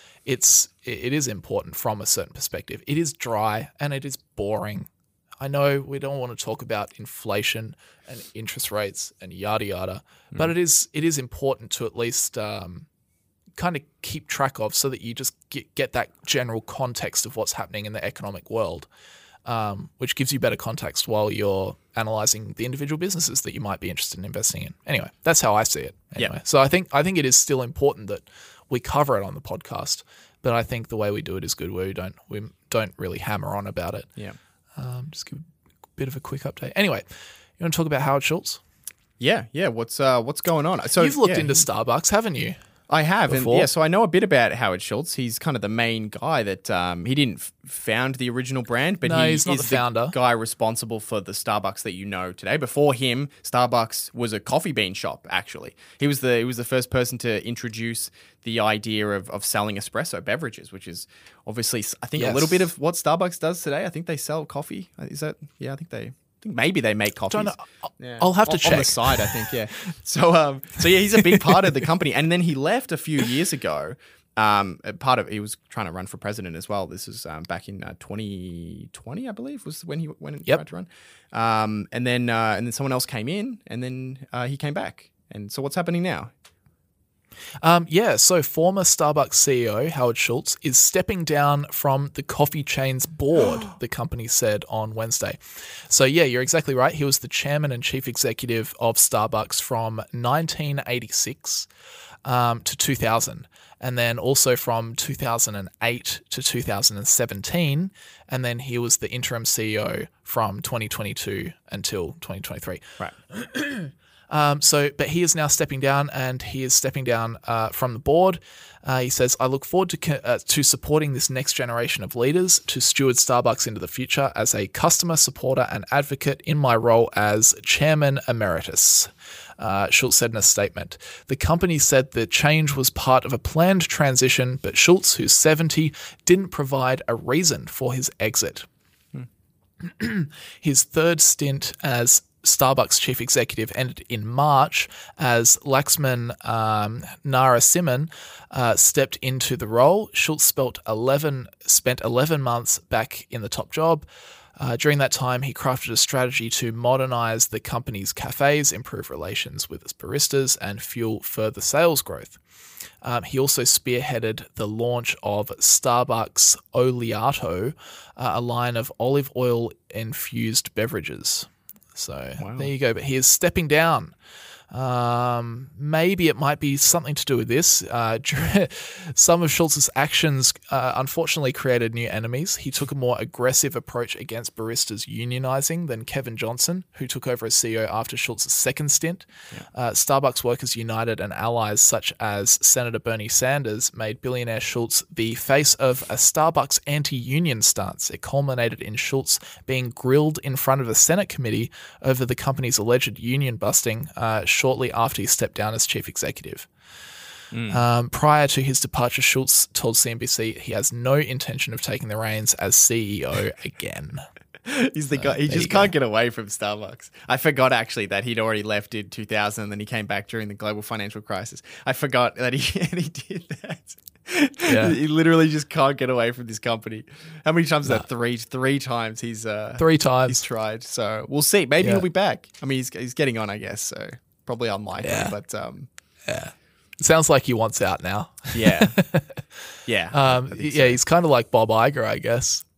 it is important from a certain perspective. It is dry and it is boring. I know we don't want to talk about inflation and interest rates and yada yada, but it is important to at least kind of keep track of so that you just get that general context of what's happening in the economic world, which gives you better context while you're analyzing the individual businesses that you might be interested in investing in. Anyway, that's how I see it. Anyway, so I think it is still important that we cover it on the podcast, but I think the way we do it is good. Where we don't really hammer on about it. Yeah. Just give a bit of a quick update. Anyway, you want to talk about Howard Schultz? Yeah. What's going on? So you've looked into Starbucks, haven't you? I have, before? and so I know a bit about Howard Schultz. He's kind of the main guy that he didn't found the original brand, but he's not the founder. Guy responsible for the Starbucks that you know today. Before him, Starbucks was a coffee bean shop. Actually, he was the first person to introduce the idea of selling espresso beverages, which is obviously I think a little bit of what Starbucks does today. I think they sell coffee. Is that? Yeah, I think maybe they make coffees. I'll have to check. On the side, I think, yeah. So yeah, he's a big part of the company. And then he left a few years ago. He was trying to run for president as well. This is back in 2020, I believe, was when he tried to run. And then someone else came in, and then he came back. And so what's happening now? So former Starbucks CEO Howard Schultz is stepping down from the coffee chain's board, the company said on Wednesday. So yeah, you're exactly right. He was the chairman and chief executive of Starbucks from 1986 to 2000, and then also from 2008 to 2017, and then he was the interim CEO from 2022 until 2023. Right. But he is now stepping down, and he is stepping down from the board. He says, "I look forward to supporting this next generation of leaders to steward Starbucks into the future as a customer supporter and advocate in my role as chairman emeritus." Schultz said in a statement. The company said the change was part of a planned transition, but Schultz, who's 70, didn't provide a reason for his exit. His third stint as Starbucks chief executive ended in March as Laxman Narasimhan stepped into the role. Schultz spent 11 months back in the top job. During that time, he crafted a strategy to modernize the company's cafes, improve relations with its baristas, and fuel further sales growth. He also spearheaded the launch of Starbucks Oleato, a line of olive oil-infused beverages. So There you go. But he is stepping down. Maybe it might be something to do with this. Some of Schultz's actions unfortunately created new enemies. He took a more aggressive approach against baristas unionizing than Kevin Johnson, who took over as CEO after Schultz's second stint. Starbucks Workers United and allies such as Senator Bernie Sanders made billionaire Schultz the face of a Starbucks anti-union stance. It culminated in Schultz being grilled in front of a Senate committee over the company's alleged union busting shortly after he stepped down as chief executive. Prior to his departure, Schultz told CNBC he has no intention of taking the reins as CEO again. He's the guy. He just can't get away from Starbucks. I forgot actually that he'd already left in 2000 and then he came back during the global financial crisis. I forgot that he did that. Yeah. He literally just can't get away from this company. How many times is that? Three times he's 3 times he's tried. So we'll see. Maybe he'll be back. I mean, he's getting on, I guess. So probably unlikely, but it sounds like he wants out now. Yeah. He's kind of like Bob Iger, I guess.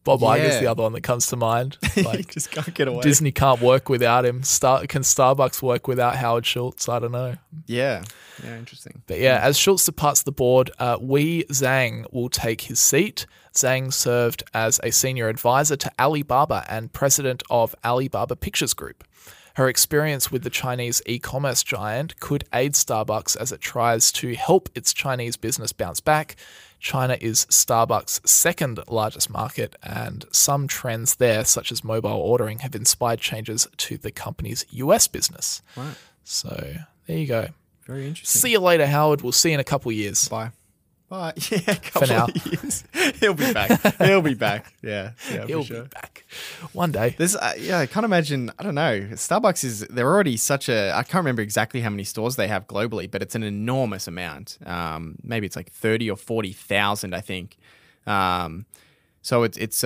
Bob Iger's the other one that comes to mind. Like, just can't get away. Disney can't work without him. Can Starbucks work without Howard Schultz? I don't know. Yeah, interesting. But yeah, as Schultz departs the board, Wei Zhang will take his seat. Zhang served as a senior advisor to Alibaba and president of Alibaba Pictures Group. Her experience with the Chinese e-commerce giant could aid Starbucks as it tries to help its Chinese business bounce back. China is Starbucks' second largest market, and some trends there, such as mobile ordering, have inspired changes to the company's US business. Right. So there you go. Very interesting. See you later, Howard. We'll see you in a couple of years. Bye. Yeah, a couple now. of years. He'll be back. He'll be back. Yeah, He'll for sure. be back one day. This, I can't imagine. I don't know. Starbucks they're already such a. I can't remember exactly how many stores they have globally, but it's an enormous amount. Maybe it's like 30 or 40,000, I think. So it's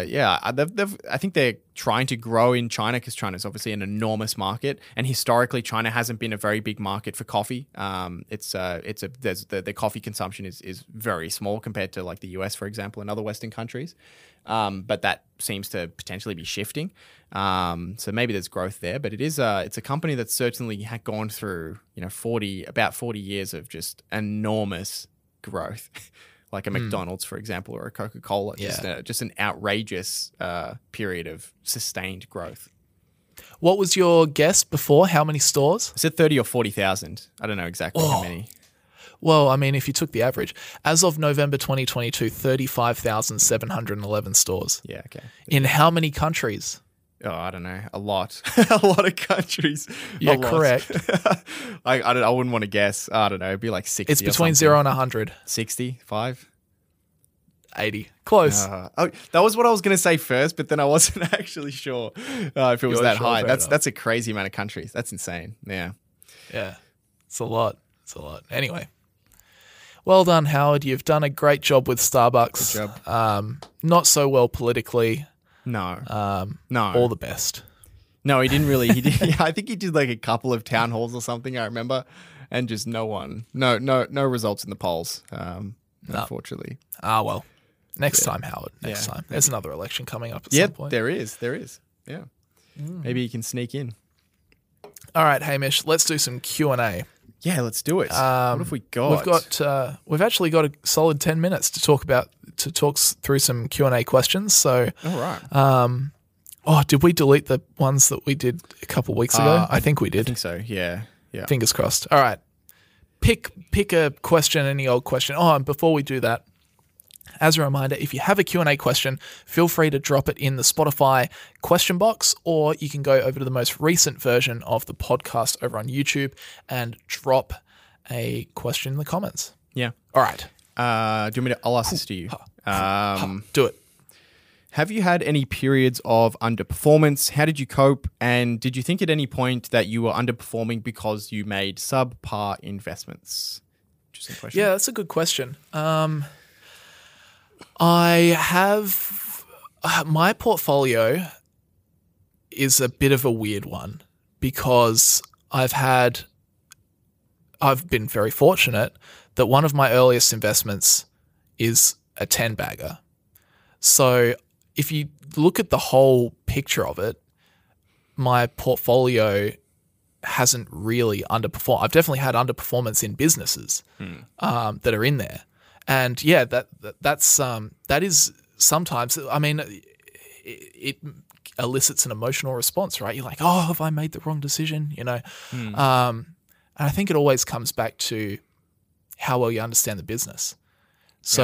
I think they're trying to grow in China because China is obviously an enormous market, and historically China hasn't been a very big market for coffee. The coffee consumption is very small compared to like the US, for example, and other Western countries. But that seems to potentially be shifting. So maybe there's growth there, but it's a company that's certainly gone through about 40 years of just enormous growth. Like a McDonald's, for example, or a Coca-Cola, just an outrageous period of sustained growth. What was your guess before? How many stores? I said 30 or 40,000. I don't know exactly how many. Well, I mean, if you took the average, as of November 2022, 35,711 stores. Yeah, okay. In how many countries? Oh, I don't know. A lot. A lot of countries. You're correct. I wouldn't want to guess. I don't know. It'd be like 60. It's between 0 and 100. 65? 80. Close. That was what I was going to say first, but then I wasn't actually sure if it was that high. That's a crazy amount of countries. That's insane. Yeah. Yeah. It's a lot. Anyway. Well done, Howard. You've done a great job with Starbucks. Good job. Not so well politically. No. No. All the best. No, he didn't really. He did. I think he did like a couple of town halls or something, I remember, and just no results in the polls, unfortunately. Well. Next time, Howard. Next time. There's another election coming up at some point. There is. Yeah. Maybe you can sneak in. All right, Hamish, let's do some Q&A. Yeah, let's do it. What have we got? We've actually got a solid 10 minutes to talk through some Q&A questions. So, all right. Did we delete the ones that we did a couple of weeks ago? I think we did. I think so. Yeah. Fingers crossed. All right. Pick a question, any old question. Oh, and before we do that, as a reminder, if you have a Q&A question, feel free to drop it in the Spotify question box, or you can go over to the most recent version of the podcast over on YouTube and drop a question in the comments. Yeah. All right. I'll ask this to you. Do it. Have you had any periods of underperformance? How did you cope? And did you think at any point that you were underperforming because you made subpar investments? Interesting question. Yeah, that's a good question. I have my portfolio is a bit of a weird one because I've been very fortunate that one of my earliest investments is a 10-bagger. So if you look at the whole picture of it, my portfolio hasn't really underperformed. I've definitely had underperformance in businesses that are in there. And yeah, that is sometimes, I mean, it elicits an emotional response, right? You're like, oh, have I made the wrong decision? And I think it always comes back to how well you understand the business. So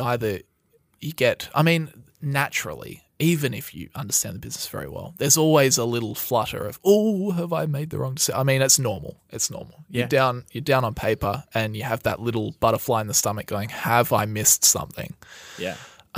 naturally, even if you understand the business very well, there's always a little flutter of, oh, have I made the wrong decision? I mean, it's normal. You're down on paper and you have that little butterfly in the stomach going, have I missed something? Yeah.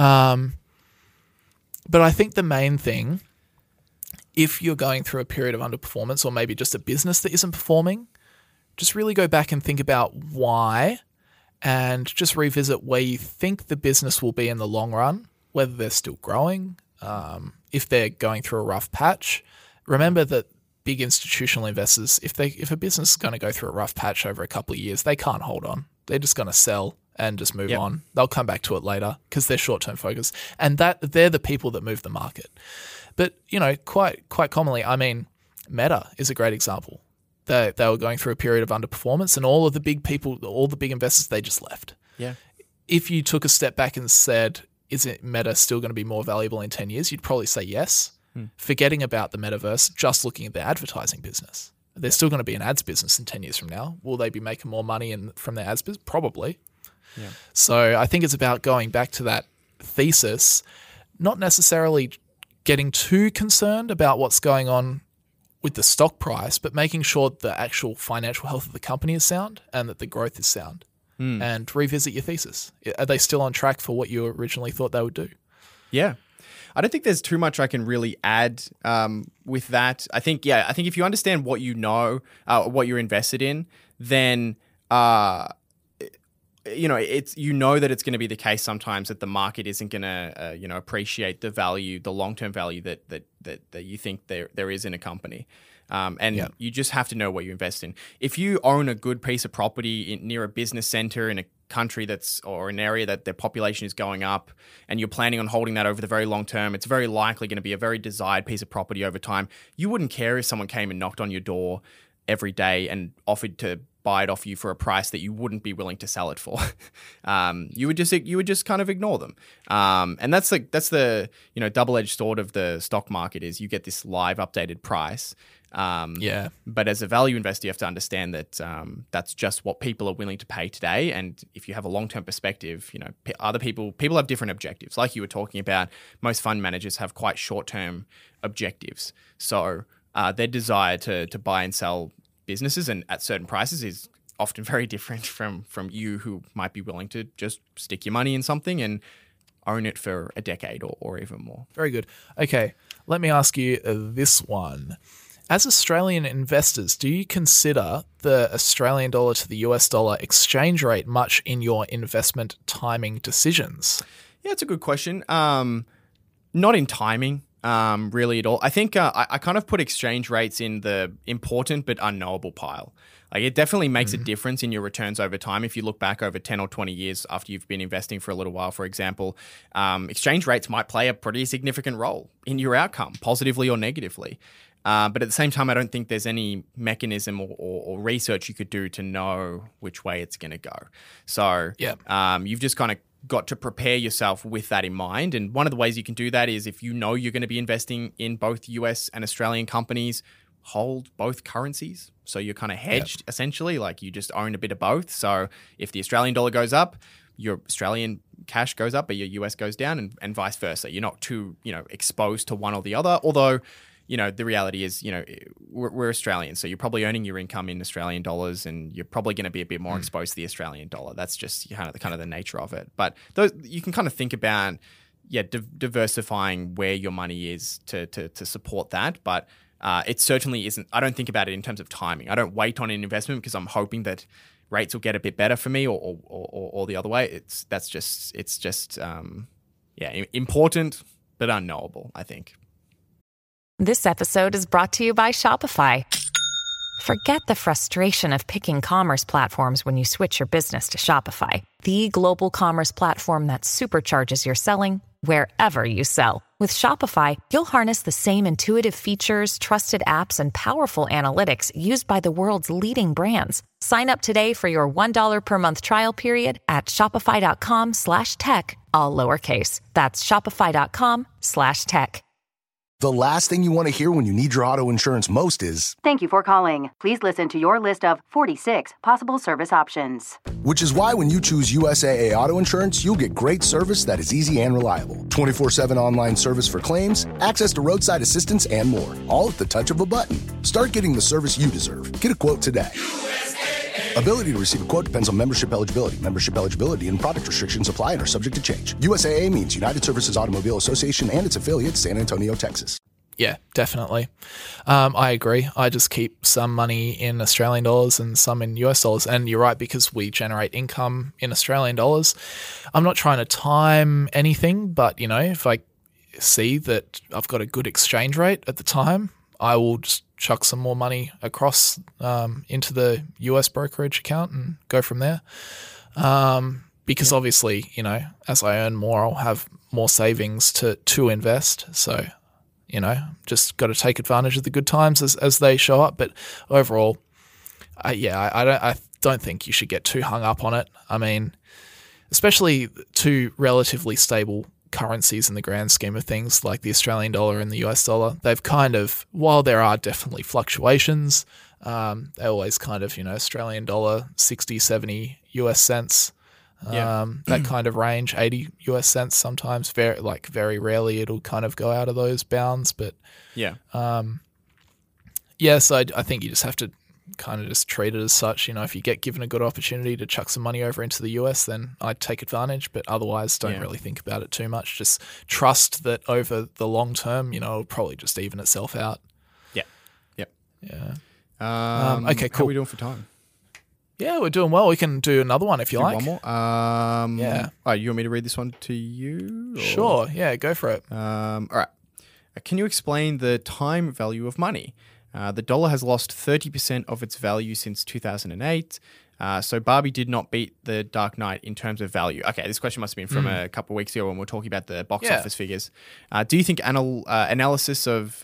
But I think the main thing, if you're going through a period of underperformance or maybe just a business that isn't performing, just really go back and think about why and just revisit where you think the business will be in the long run, whether they're still growing, if they're going through a rough patch. Remember that big institutional investors, if a business is going to go through a rough patch over a couple of years, they can't hold on. They're just going to sell and just move on. They'll come back to it later because they're short-term focused, and that they're the people that move the market. But quite commonly, I mean, Meta is a great example. They were going through a period of underperformance, and all of the big people, all the big investors, they just left. Yeah. If you took a step back and said, is it Meta still going to be more valuable in 10 years? You'd probably say yes. Forgetting about the metaverse, just looking at the advertising business. They're still going to be an ads business in 10 years from now. Will they be making more money from their ads business? Probably. Yeah. So I think it's about going back to that thesis, not necessarily getting too concerned about what's going on with the stock price, but making sure the actual financial health of the company is sound and that the growth is sound. And revisit your thesis. Are they still on track for what you originally thought they would do? Yeah. I don't think there's too much I can really add with that. I think if you understand what you know, what you're invested in, then it's that it's going to be the case sometimes that the market isn't going to appreciate the value, the long-term value that you think there is in a company. You just have to know what you invest in. If you own a good piece of property near a business center in a country or an area that their population is going up, and you're planning on holding that over the very long term, it's very likely going to be a very desired piece of property over time. You wouldn't care if someone came and knocked on your door every day and offered to buy it off you for a price that you wouldn't be willing to sell it for. You would just kind of ignore them. And that's the double-edged sword of the stock market is you get this live updated price. But as a value investor, you have to understand that that's just what people are willing to pay today. And if you have a long-term perspective, other people have different objectives. Like you were talking about, most fund managers have quite short-term objectives. So their desire to buy and sell businesses and at certain prices is often very different from you, who might be willing to just stick your money in something and own it for a decade or even more. Very good. Okay, let me ask you this one. As Australian investors, do you consider the Australian dollar to the US dollar exchange rate much in your investment timing decisions? Yeah, it's a good question. Not in timing, really at all. I think I kind of put exchange rates in the important but unknowable pile. Like, it definitely makes a difference in your returns over time. If you look back over 10 or 20 years after you've been investing for a little while, for example, exchange rates might play a pretty significant role in your outcome, positively or negatively. But at the same time, I don't think there's any mechanism or research you could do to know which way it's going to go. So you've just kind of got to prepare yourself with that in mind. And one of the ways you can do that is, if you know you're going to be investing in both US and Australian companies, hold both currencies. So you're kind of hedged, essentially, like you just own a bit of both. So if the Australian dollar goes up, your Australian cash goes up, but your US goes down, and vice versa. You're not too, exposed to one or the other. Although, the reality is, we're Australians, so you're probably earning your income in Australian dollars, and you're probably going to be a bit more exposed to the Australian dollar. That's just kind of the nature of it. But you can kind of think about, diversifying where your money is to support that. But it certainly isn't. I don't think about it in terms of timing. I don't wait on an investment because I'm hoping that rates will get a bit better for me, or the other way. It's just important but unknowable, I think. This episode is brought to you by Shopify. Forget the frustration of picking commerce platforms when you switch your business to Shopify, the global commerce platform that supercharges your selling wherever you sell. With Shopify, you'll harness the same intuitive features, trusted apps, and powerful analytics used by the world's leading brands. Sign up today for your $1 per month trial period at shopify.com/tech, all lowercase. That's shopify.com/tech. The last thing you want to hear when you need your auto insurance most is, "Thank you for calling. Please listen to your list of 46 possible service options." Which is why when you choose USAA Auto Insurance, you'll get great service that is easy and reliable. 24/7 online service for claims, access to roadside assistance, and more. All at the touch of a button. Start getting the service you deserve. Get a quote today. USAA. Ability to receive a quote depends on membership eligibility. Membership eligibility and product restrictions apply and are subject to change. USAA means United Services Automobile Association and its affiliate, San Antonio, Texas. Yeah, definitely. I agree. I just keep some money in Australian dollars and some in US dollars. And you're right, because we generate income in Australian dollars. I'm not trying to time anything, but, if I see that I've got a good exchange rate at the time, I will just chuck some more money across into the US brokerage account and go from there. because obviously, you know, as I earn more, I'll have more savings to invest. So, you know, just got to take advantage of the good times as they show up. But overall, I don't think you should get too hung up on it. I mean, especially two relatively stable currencies in the grand scheme of things, like the Australian dollar and the US dollar, they've kind of, while there are definitely fluctuations, they always kind of, you know, Australian dollar 60, 70 US cents, that kind of range, 80 US cents sometimes. Very rarely it'll kind of go out of those bounds, but so I think you just have to kind of just treat it as such. You know, if you get given a good opportunity to chuck some money over into the US, then I'd take advantage, but otherwise don't really think about it too much. Just trust that over the long term, you know, it'll probably just even itself out. Okay, cool. How are we doing for time? Yeah, we're doing well. We can do another one if you like. One more? Yeah. Oh, you want me to read this one to you? Or? Sure. Yeah, go for it. All right. Can you explain the time value of money? The dollar has lost 30% of its value since 2008. So Barbie did not beat The Dark Knight in terms of value. Okay, this question must have been from a couple of weeks ago when we were talking about the box office figures. Do you think the analysis of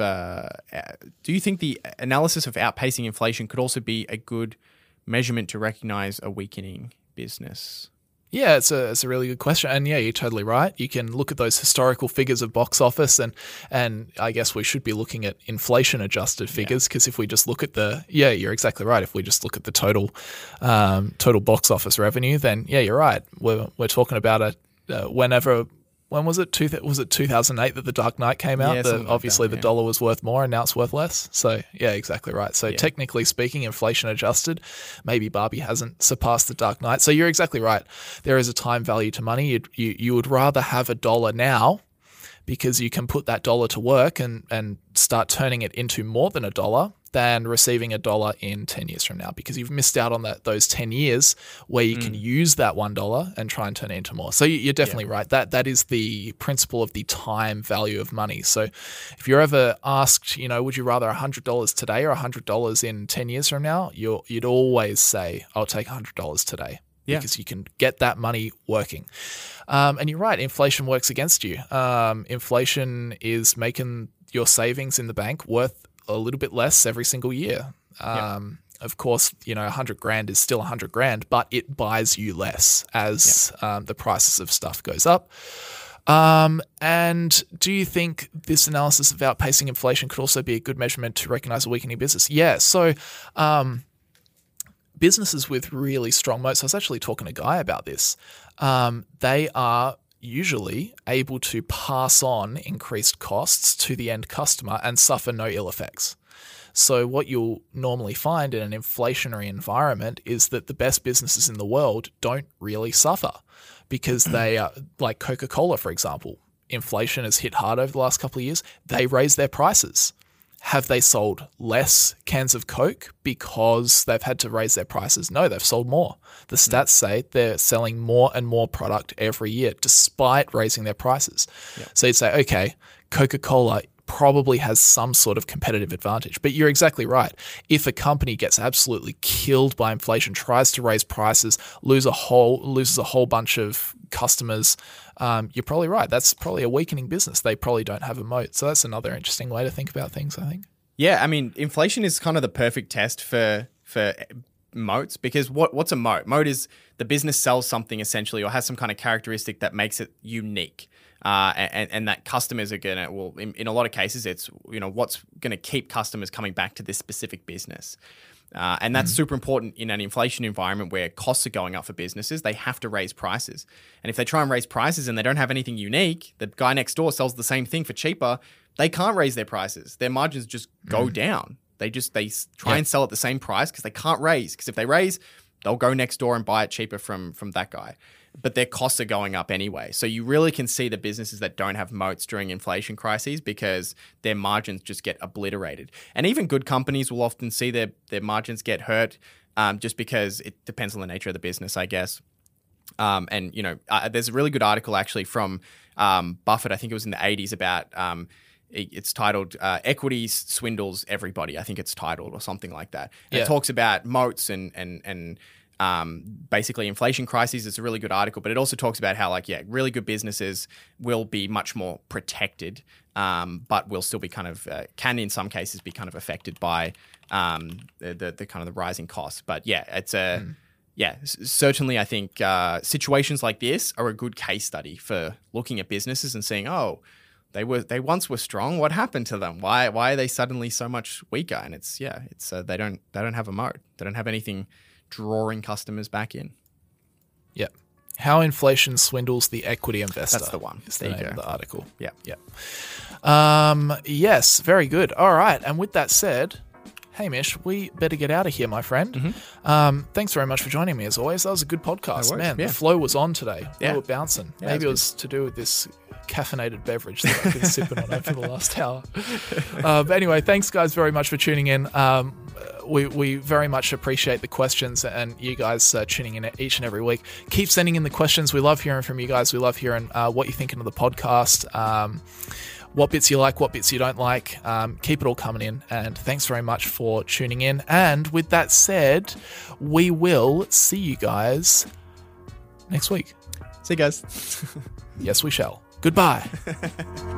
outpacing inflation could also be a good measurement to recognize a weakening business? Yeah, it's a really good question. And yeah, you're totally right. You can look at those historical figures of box office and I guess we should be looking at inflation adjusted figures, because if we just look at you're exactly right. If we just look at the total box office revenue, then yeah, you're right. We're talking about when was it? Was it 2008 that The Dark Knight came out? Yeah, obviously the dollar was worth more and now it's worth less. So yeah, exactly right. So technically speaking, inflation adjusted, maybe Barbie hasn't surpassed The Dark Knight. So you're exactly right. There is a time value to money. You would rather have a dollar now because you can put that dollar to work and start turning it into more than a dollar than receiving a dollar in 10 years from now, because you've missed out on those 10 years where you can use that $1 and try and turn it into more. So you're definitely right. That is the principle of the time value of money. So if you're ever asked, you know, would you rather $100 today or $100 in 10 years from now, you'd always say, I'll take $100 today. Because you can get that money working. And you're right, inflation works against you. Inflation is making your savings in the bank worth a little bit less every single year. Of course, you know, $100,000 is still $100,000, but it buys you less as the prices of stuff goes up. And do you think this analysis of outpacing inflation could also be a good measurement to recognize a weakening business? Yeah. So, businesses with really strong moats, I was actually talking to a guy about this. They are usually able to pass on increased costs to the end customer and suffer no ill effects. So what you'll normally find in an inflationary environment is that the best businesses in the world don't really suffer because they are, like Coca-Cola, for example. Inflation has hit hard over the last couple of years. They raised their prices. Have they sold less cans of Coke because they've had to raise their prices? No, they've sold more. The stats say they're selling more and more product every year despite raising their prices. So you'd say, okay, Coca-Cola probably has some sort of competitive advantage. But you're exactly right. If a company gets absolutely killed by inflation, tries to raise prices, loses a whole bunch of customers, you're probably right. That's probably a weakening business. They probably don't have a moat. So that's another interesting way to think about things, I think. Yeah, I mean, inflation is kind of the perfect test for moats, because what's a moat? Moat is the business sells something essentially or has some kind of characteristic that makes it unique. And that customers are gonna, well, in a lot of cases, it's, you know, what's gonna keep customers coming back to this specific business. And that's super important in an inflation environment where costs are going up for businesses. They have to raise prices. And if they try and raise prices and they don't have anything unique, the guy next door sells the same thing for cheaper, they can't raise their prices. Their margins just go down. They try and sell at the same price because they can't raise. Because if they raise, they'll go next door and buy it cheaper from that guy. But their costs are going up anyway. So you really can see the businesses that don't have moats during inflation crises because their margins just get obliterated. And even good companies will often see their margins get hurt just because it depends on the nature of the business, I guess. And, you know, there's a really good article actually from Buffett, I think it was in the 80s, about it's titled Equity Swindles Everybody. I think it's titled or something like that. And it talks about moats and basically inflation crises. It's a really good article, but it also talks about how like, really good businesses will be much more protected, but will still be kind of, can in some cases be kind of affected by the kind of the rising costs. But it's certainly I think situations like this are a good case study for looking at businesses and seeing, they once were strong. What happened to them? Why are they suddenly so much weaker? And it's they don't have a moat. They don't have anything drawing customers back in. Yeah. How inflation swindles the equity investor. That's the one. Is the name of the article. Yeah. Yes, very good. All right. And with that said, Hamish, we better get out of here, my friend. Mm-hmm. Thanks very much for joining me as always. That was a good podcast. No worries. Man, the flow was on today. We were bouncing. Yeah, maybe it was to do with this caffeinated beverage that I've been sipping on over the last hour. But anyway, thanks guys very much for tuning in. We very much appreciate the questions and you guys tuning in each and every week. Keep sending in the questions. We love hearing from you guys. We love hearing what you're thinking of the podcast, what bits you like, what bits you don't like. Keep it all coming in. And thanks very much for tuning in. And with that said, we will see you guys next week. See you guys. Yes, we shall. Goodbye.